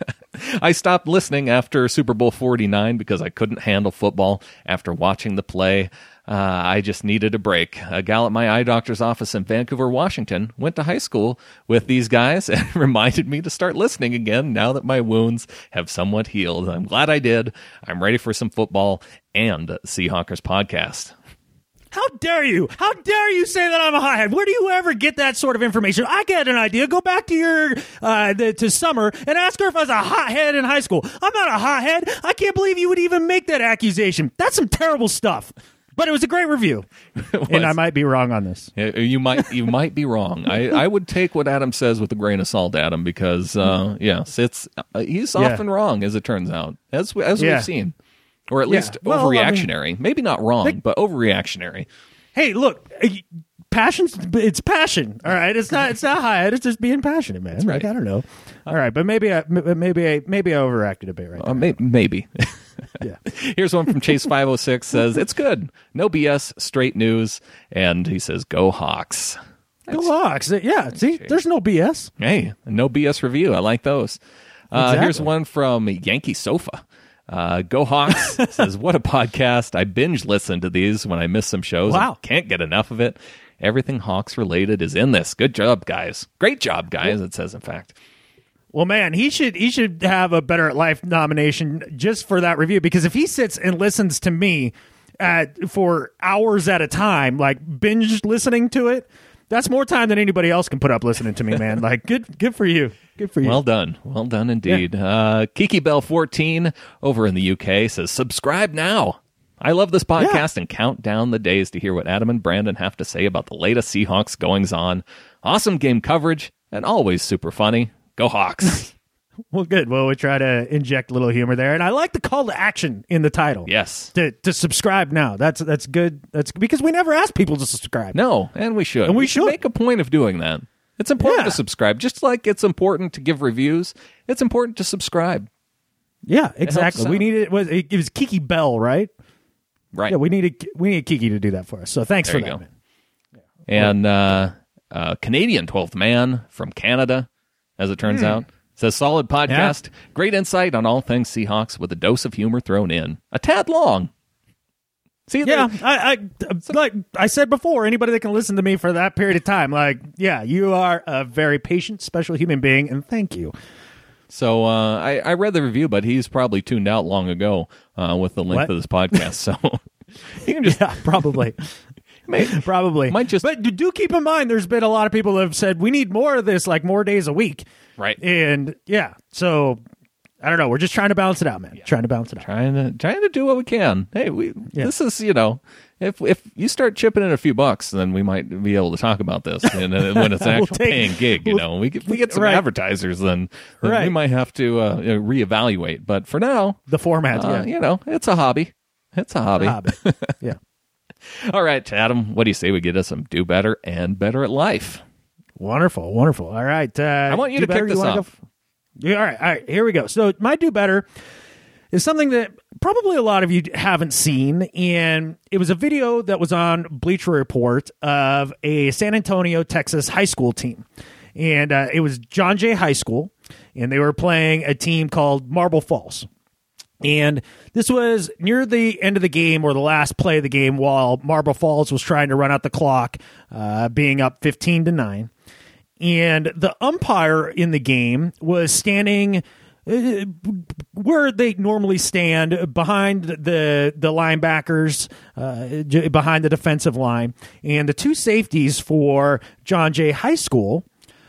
I stopped listening after Super Bowl 49 because I couldn't handle football after watching the play. I just needed a break. A gal at my eye doctor's office in Vancouver, Washington, went to high school with these guys and reminded me to start listening again now that my wounds have somewhat healed. I'm glad I did. I'm ready for some football and Seahawkers podcast. How dare you? How dare you say that I'm a hothead? Where do you ever get that sort of information? I get an idea. Go back to your to Summer and ask her if I was a hothead in high school. I'm not a hothead. I can't believe you would even make that accusation. That's some terrible stuff. But it was a great review, and I might be wrong on this. You might be wrong. I would take what Adam says with a grain of salt, Adam, because yes, he's often wrong, as it turns out, as we've seen. Or at least overreactionary. I mean, maybe not wrong, but overreactionary. Hey, look, it's passion. All right, it's not high. It's just being passionate, man. That's right. Like, I don't know. All right, but maybe I overreacted a bit right now. Maybe. Yeah. Here's one from Chase 506 says, it's good. No BS, straight news. And he says, go Hawks. Go Hawks. Yeah, see, there's no BS. Hey, no BS review. I like those. Exactly. Here's one from Yankee Sofa. Go Hawks says, what a podcast. I binge listen to these when I miss some shows. Wow. Can't get enough of it. Everything Hawks related is in this. Good job, guys. Great job, guys, it says, in fact. Well, man, he should have a Better at Life nomination just for that review, because if he sits and listens to me for hours at a time, like binge listening to it, that's more time than anybody else can put up listening to me, man. Like, good for you. Good for you. Well done indeed. Yeah. Kiki Bell 14 over in the UK says, subscribe now. I love this podcast and count down the days to hear what Adam and Brandon have to say about the latest Seahawks goings on. Awesome game coverage and always super funny. Go Hawks. Well, good. Well, we try to inject a little humor there, and I like the call to action in the title. Yes, to subscribe now. That's good. That's because we never ask people to subscribe. No, and we should. And we should make a point of doing that. It's important to subscribe, just like it's important to give reviews. It's important to subscribe. Yeah, exactly. We needed it was Kiki Bell, right? Right. Yeah, we needed Kiki to do that for us. So thanks for that. And Canadian 12th man from Canada, as it turns out. Says, solid podcast. Yeah. Great insight on all things Seahawks with a dose of humor thrown in. A tad long. See, yeah, like I said before, anybody that can listen to me for that period of time, like, yeah, you are a very patient, special human being, and thank you. So I read the review, but he's probably tuned out long ago with the length of this podcast. So you can just probably. Probably. But do keep in mind, there's been a lot of people that have said, we need more of this, like more days a week. Right. And so I don't know. We're just trying to balance it out, man. Yeah. Trying to balance it out. Trying to do what we can. Hey, this is, if you start chipping in a few bucks, then we might be able to talk about this. And when it's an actual paying gig, we get some advertisers, then we might have to reevaluate. But for now, the format, it's a hobby. It's a hobby. Yeah. All right, Adam, what do you say we get us some Do Better and Better at Life? Wonderful. All right. I want you to kick this off. All right. Here we go. So my Do Better is something that probably a lot of you haven't seen, and it was a video that was on Bleacher Report of a San Antonio, Texas high school team. And it was John Jay High School, and they were playing a team called Marble Falls. And this was near the end of the game, or the last play of the game, while Marble Falls was trying to run out the clock, being up 15-9. And the umpire in the game was standing where they normally stand, behind the linebackers, behind the defensive line. And the two safeties for John Jay High School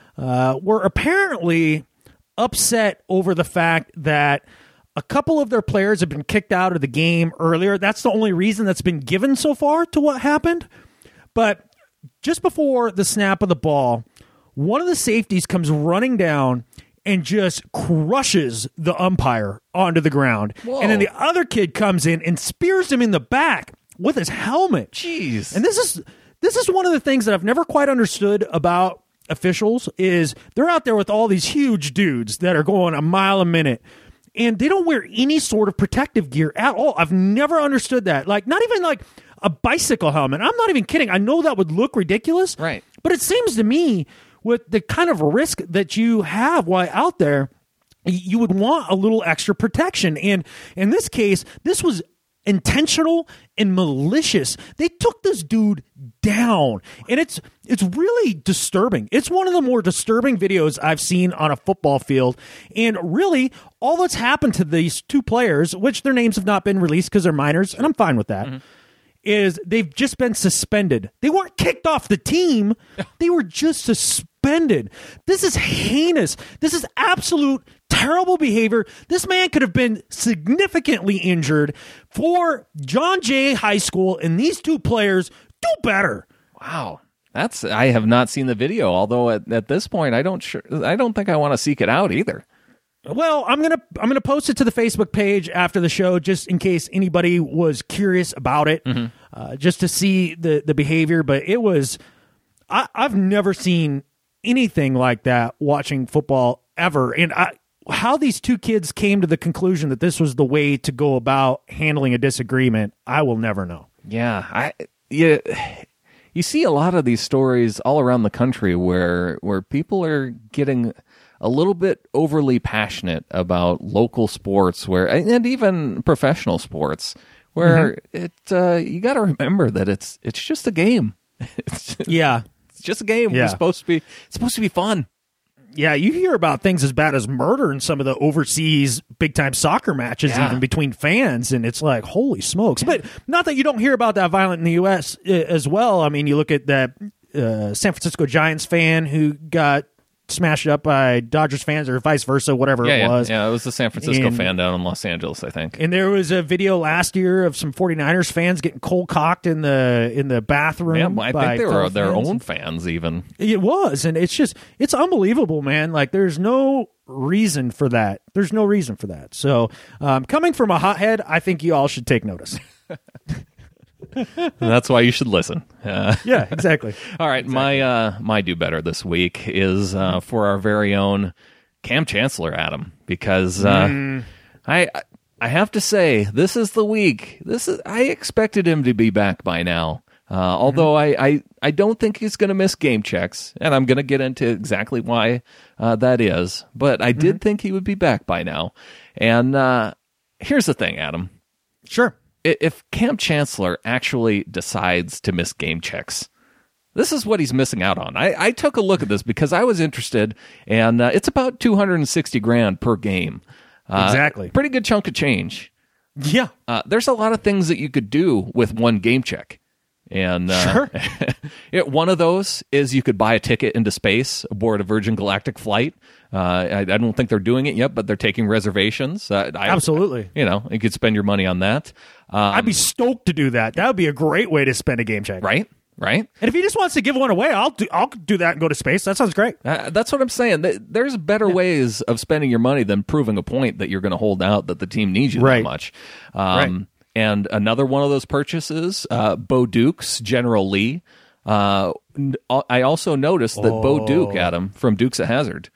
were apparently upset over the fact that a couple of their players have been kicked out of the game earlier. That's the only reason that's been given so far to what happened. But just before the snap of the ball, one of the safeties comes running down and just crushes the umpire onto the ground. Whoa. And then the other kid comes in and spears him in the back with his helmet. Jeez. And this is one of the things that I've never quite understood about officials, is they're out there with all these huge dudes that are going a mile a minute, and they don't wear any sort of protective gear at all. I've never understood that. Like, not even like a bicycle helmet. I'm not even kidding. I know that would look ridiculous. Right. But it seems to me, with the kind of risk that you have while out there, you would want a little extra protection. And in this case, this was intentional and malicious. They took this dude down, and it's really disturbing. It's one of the more disturbing videos I've seen on a football field. And really, all that's happened to these two players, which their names have not been released because they're minors, and I'm fine with that, is they've just been suspended. They weren't kicked off the team. They were just suspended. This is heinous. This is absolute terrible behavior. This man could have been significantly injured. For John Jay High School and these two players, do better. Wow. I have not seen the video, although at this point I don't think I want to seek it out either. Well, I'm gonna post it to the Facebook page after the show, just in case anybody was curious about it, just to see the behavior. But it was, I've never seen anything like that watching football ever. And how these two kids came to the conclusion that this was the way to go about handling a disagreement, I will never know. Yeah, you see a lot of these stories all around the country where people are getting a little bit overly passionate about local sports, and even professional sports, where you got to remember that it's just a game. It's just a game. Yeah. It's supposed to be fun. Yeah, you hear about things as bad as murder in some of the overseas big-time soccer matches, even between fans, and it's like, holy smokes. But not that you don't hear about that violent in the U.S. As well. I mean, you look at that San Francisco Giants fan who got smashed up by Dodgers fans or vice versa, whatever it was. Yeah, it was the San Francisco fan down in Los Angeles, I think. And there was a video last year of some 49ers fans getting cold-cocked in the bathroom. Yeah, I think they were their own fans even. It was, and it's unbelievable, man. Like, there's no reason for that. There's no reason for that. So, coming from a hothead, I think you all should take notice. That's why you should listen. Yeah, exactly. All right, my do better this week is for our very own Cam Chancellor, Adam, because I have to say this is the week. I expected him to be back by now. Although I don't think he's going to miss game checks, and I'm going to get into exactly why that is. But I did think he would be back by now. And here's the thing, Adam. Sure. If Cam Chancellor actually decides to miss game checks, this is what he's missing out on. I took a look at this because I was interested, and it's about $260,000 per game. Exactly. Pretty good chunk of change. Yeah. There's a lot of things that you could do with one game check. And sure. One of those is you could buy a ticket into space aboard a Virgin Galactic flight. I don't think they're doing it yet, but they're taking reservations. Absolutely. You could spend your money on that. I'd be stoked to do that. That would be a great way to spend a game check. Right. And if he just wants to give one away, I'll do that and go to space. That sounds great. That's what I'm saying. There's better ways of spending your money than proving a point that you're going to hold out that the team needs you that much. Right. And another one of those purchases, Bo Duke's General Lee. I also noticed that Bo Duke, Adam, from Dukes of Hazzard,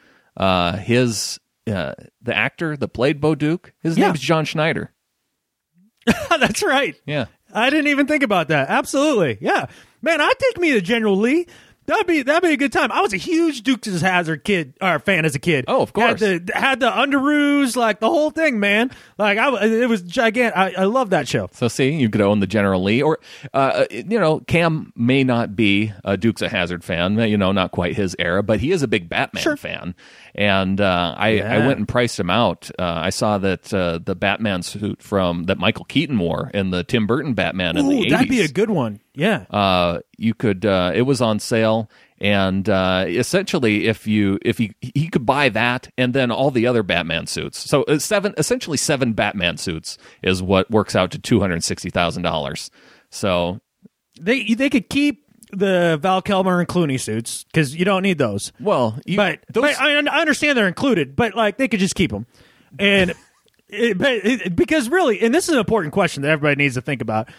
the actor that played Bo Duke, his name's John Schneider. That's right. Yeah. I didn't even think about that. Absolutely. Yeah. Man, I'd take me to General Lee. That'd be a good time. I was a huge Dukes of Hazzard fan as a kid. Oh, of course. Had the underoos, like the whole thing, man. Like it was gigantic. I love that show. So see, you could own the General Lee, or Cam may not be a Dukes of Hazzard fan. Not quite his era, but he is a big Batman fan. And I went and priced him out. I saw that the Batman suit that Michael Keaton wore in the Tim Burton Batman in the 80s. That'd be a good one. Yeah. You could. It was on sale, and essentially, if he could buy that and then all the other Batman suits. So essentially seven Batman suits is what works out to $260,000. So they could keep the Val Kilmer and Clooney suits because you don't need those. Well, but I understand they're included, but like they could just keep them, and because really, and this is an important question that everybody needs to think about.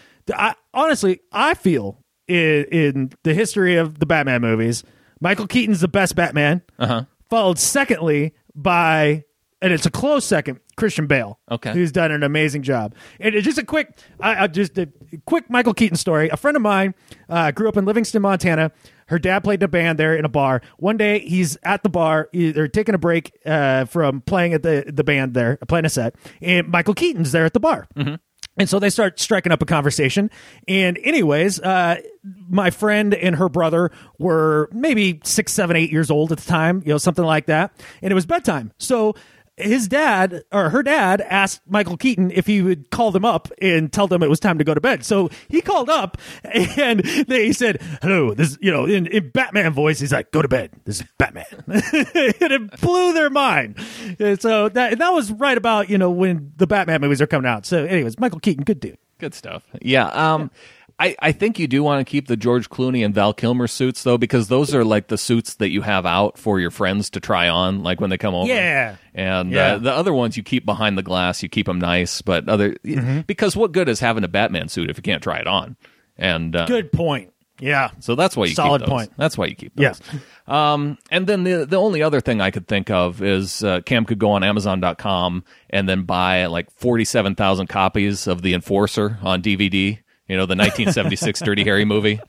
I feel in the history of the Batman movies, Michael Keaton's the best Batman. Followed secondly by, and it's a close second, Christian Bale. Okay, who's done an amazing job. And just a quick Michael Keaton story. A friend of mine grew up in Livingston, Montana. Her dad played in a band there in a bar. One day he's at the bar. They're taking a break from playing at the band there, playing a set, and Michael Keaton's there at the bar. Mm-hmm. And so they start striking up a conversation. And anyways, my friend and her brother were maybe 6, 7, 8 years old at the time, something like that. And it was bedtime. So his dad or her dad asked Michael Keaton if he would call them up and tell them it was time to go to bed. So he called up and they said, "Hello, this, in Batman voice, he's like, go to bed. This is Batman." And it blew their mind. And so that was right about, when the Batman movies are coming out. So anyways, Michael Keaton, good dude. Good stuff. Yeah. I think you do want to keep the George Clooney and Val Kilmer suits, though, because those are like the suits that you have out for your friends to try on, like when they come over. Yeah. And the other ones you keep behind the glass, you keep them nice, but because what good is having a Batman suit if you can't try it on? And good point. Yeah. So that's why you Solid keep those. Point. That's why you keep those. Yeah. And then the only other thing I could think of is Cam could go on Amazon.com and then buy like 47,000 copies of The Enforcer on DVD. The 1976 Dirty Harry movie.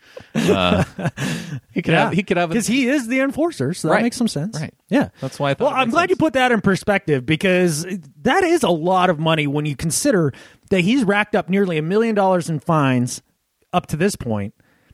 He could have because he is the enforcer, so that makes some sense. Right. Yeah. That's why I thought. Well, I'm glad you put that in perspective because that is a lot of money when you consider that he's racked up nearly $1 million in fines up to this point.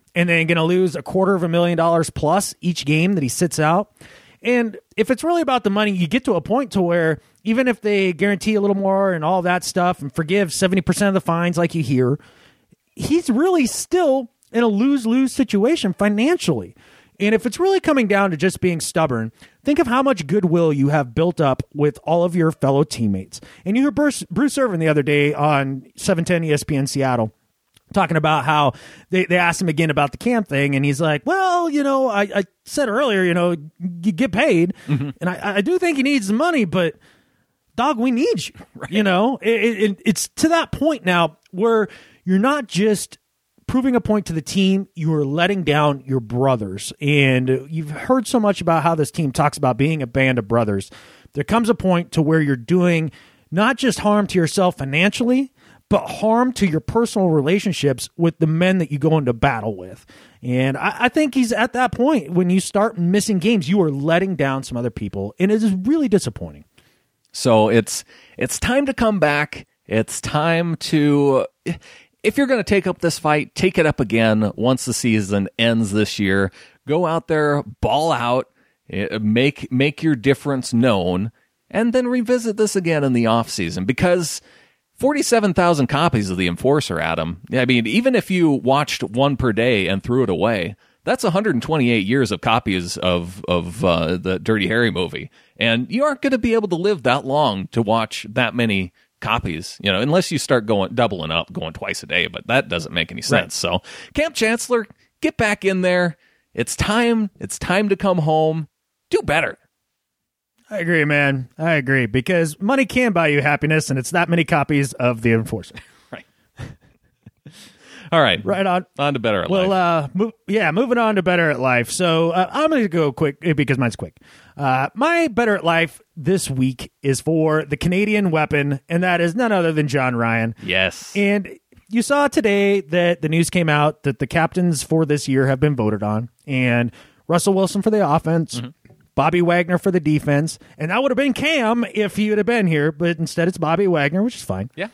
and then going to lose $250,000 plus each game that he sits out. And if it's really about the money, you get to a point to where even if they guarantee a little more and all that stuff and forgive 70% of the fines like you hear, he's really still in a lose-lose situation financially. And if it's really coming down to just being stubborn, think of how much goodwill you have built up with all of your fellow teammates. And you heard Bruce Irvin the other day on 710 ESPN Seattle talking about how they asked him again about the Cam thing, and he's like, well, I said earlier, you get paid, and I do think he needs the money, but dog, we need you. Right. It's to that point now where you're not just proving a point to the team, you are letting down your brothers. And you've heard so much about how this team talks about being a band of brothers. There comes a point to where you're doing not just harm to yourself financially, but harm to your personal relationships with the men that you go into battle with. And I think he's at that point when you start missing games, you are letting down some other people, and it is really disappointing. So it's time to come back. It's time to, if you're going to take up this fight, take it up again once the season ends this year. Go out there, ball out, make your difference known, and then revisit this again in the offseason, because 47,000 copies of The Enforcer, Adam. I mean, even if you watched one per day and threw it away, that's 128 years of copies of the Dirty Harry movie. And you aren't going to be able to live that long to watch that many copies, unless you start doubling up, going twice a day, but that doesn't make any sense. Right. So, Camp Chancellor, get back in there. It's time to come home. Do better. I agree, man. I agree, because money can buy you happiness, and it's that many copies of The Enforcer. Right. All right. Right on. On to Better at Life. Moving on to Better at Life. So I'm going to go quick because mine's quick. My Better at Life this week is for the Canadian weapon, and that is none other than John Ryan. Yes. And you saw today that the news came out that the captains for this year have been voted on, and Russell Wilson for the offense, Bobby Wagner for the defense, and that would have been Cam if he would have been here, but instead it's Bobby Wagner, which is fine. Yeah.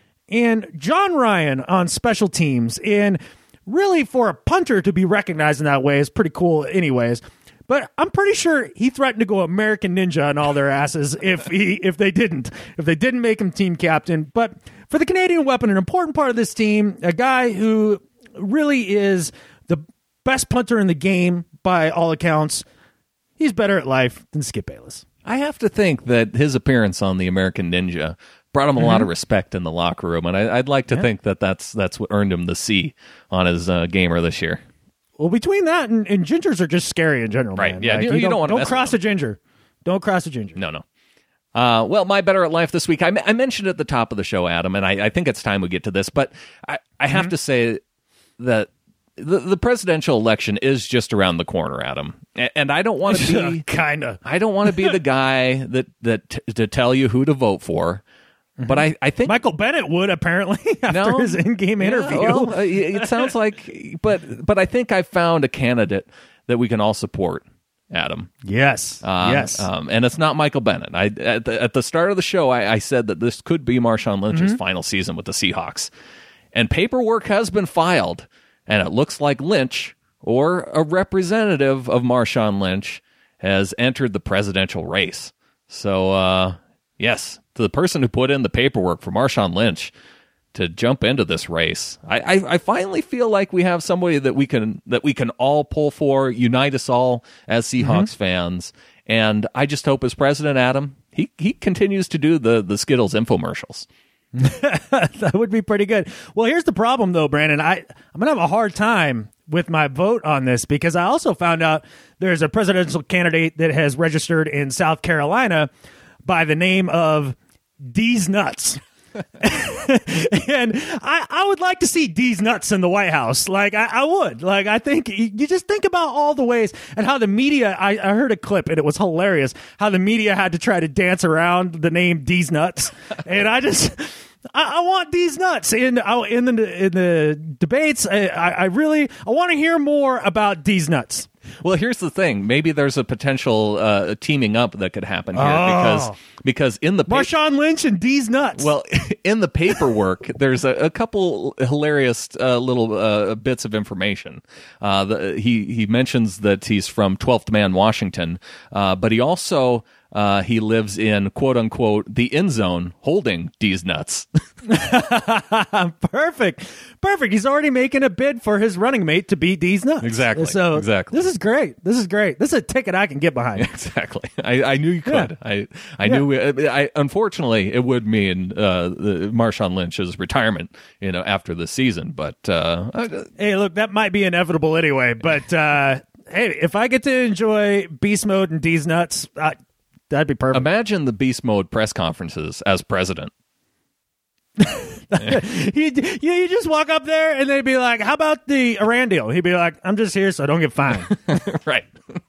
And John Ryan on special teams, and really for a punter to be recognized in that way is pretty cool anyways. But I'm pretty sure he threatened to go American Ninja on all their asses if they didn't make him team captain. But for the Canadian weapon, an important part of this team, a guy who really is the best punter in the game by all accounts, he's better at life than Skip Bayless. I have to think that his appearance on the American Ninja brought him a lot of respect in the locker room, and I'd like to think that that's what earned him the C on his gamer this year. Well, between that and gingers are just scary in general, right? Man. Yeah, like, you don't want to don't cross a ginger. Don't cross a ginger. No. Well, my Better at Life this week, I mentioned at the top of the show, Adam, and I think it's time we get to this, but I have to say that the presidential election is just around the corner, Adam, and I don't want to be I don't want to be the guy that to tell you who to vote for. But I think Michael Bennett would, apparently, after his in-game interview. Well, it sounds like, but I think I found a candidate that we can all support, Adam. Yes. And it's not Michael Bennett. At the start of the show, I said that this could be Marshawn Lynch's final season with the Seahawks. And paperwork has been filed, and it looks like Lynch, or a representative of Marshawn Lynch, has entered the presidential race. So, yes, the person who put in the paperwork for Marshawn Lynch to jump into this race, I finally feel like we have somebody that we can all pull for, unite us all as Seahawks fans. And I just hope as president, Adam, he continues to do the Skittles infomercials. That would be pretty good. Well, here's the problem, though, Brandon. I'm going to have a hard time with my vote on this, because I also found out there's a presidential candidate that has registered in South Carolina by the name of D's Nuts. And I would like to see D's Nuts in the White House. Like, I would. Like, I think you just think about all the ways and how the media, I heard a clip and it was hilarious how the media had to try to dance around the name D's Nuts. And I want D's Nuts in the debates. I want to hear more about D's Nuts. Well, here's the thing. Maybe there's a potential teaming up that could happen here because in the Marshawn Lynch and D's nuts. Well, in the paperwork, there's a couple hilarious little bits of information. He mentions that he's from 12th Man, Washington, but he also he lives in quote unquote the end zone holding D's nuts. Perfect. He's already making a bid for his running mate to beat D's nuts. Exactly. So exactly. This is great. This is a ticket I can get behind. Exactly. I knew you could. Yeah. I knew. Unfortunately, it would mean Marshawn Lynch's retirement. After the season. But hey, look, that might be inevitable anyway. But hey, if I get to enjoy Beast Mode and D's nuts, that'd be perfect. Imagine the Beast Mode press conferences as president. You just walk up there and they'd be like, how about the Iran deal? He'd be like, I'm just here so I don't get fined. Right.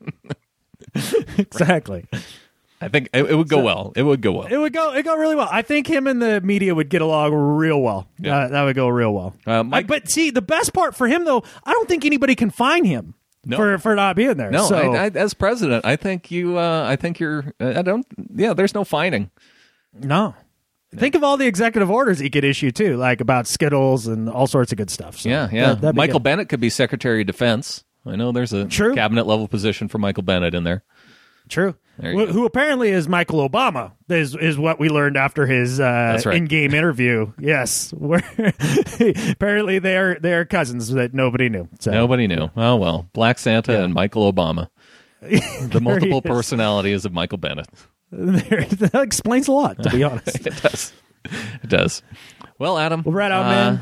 Exactly. I think it would go well. It would go really well. I think him and the media would get along real well. Yeah. That would go real well. But see, the best part for him, though, I don't think anybody can fine him for not being there. No, so, as president, I think you. I think you're. I don't. Yeah, there's no fining. No. Think of all the executive orders he could issue, too, like about Skittles and all sorts of good stuff. So, yeah. Michael Bennett could be Secretary of Defense. I know there's a cabinet-level position for Michael Bennett in there. True. Who apparently is Michael Obama, is what we learned after his in-game interview. Yes. Where apparently they're cousins that nobody knew. So. Nobody knew. Oh, well. Black Santa and Michael Obama. The multiple personalities of Michael Bennett. That explains a lot, to be honest. It does. Well, Adam. Well, right out, man.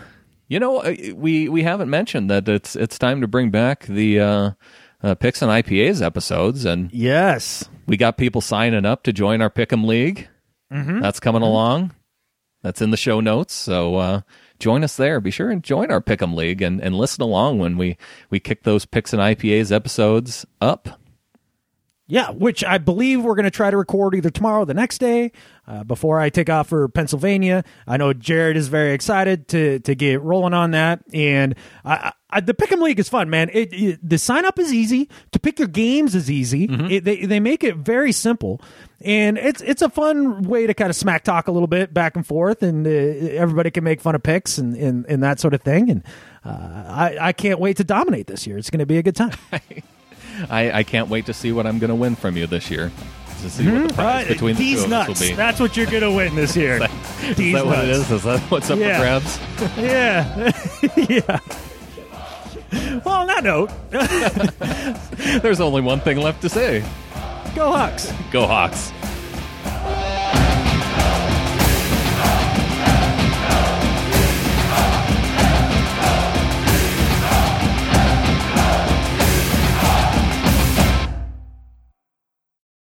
We haven't mentioned that it's time to bring back the Picks and IPAs episodes, and yes, we got people signing up to join our Pick'em League. Mm-hmm. That's coming along. That's in the show notes. So join us there. Be sure and join our Pick'em League and listen along when we kick those Picks and IPAs episodes up. Yeah, which I believe we're going to try to record either tomorrow or the next day before I take off for Pennsylvania. I know Jared is very excited to get rolling on that. And the Pick'em League is fun, man. The sign-up is easy. To pick your games is easy. Mm-hmm. They make it very simple. And it's a fun way to kind of smack talk a little bit back and forth. And everybody can make fun of picks and that sort of thing. And I can't wait to dominate this year. It's going to be a good time. I can't wait to see what I'm going to win from you this year. To see what the prize between the two of us will be. That's what you're going to win this year. Is that what it is? Is that what's up for grabs? Yeah. Yeah. Well, on that note, there's only one thing left to say. Go Hawks. Go Hawks.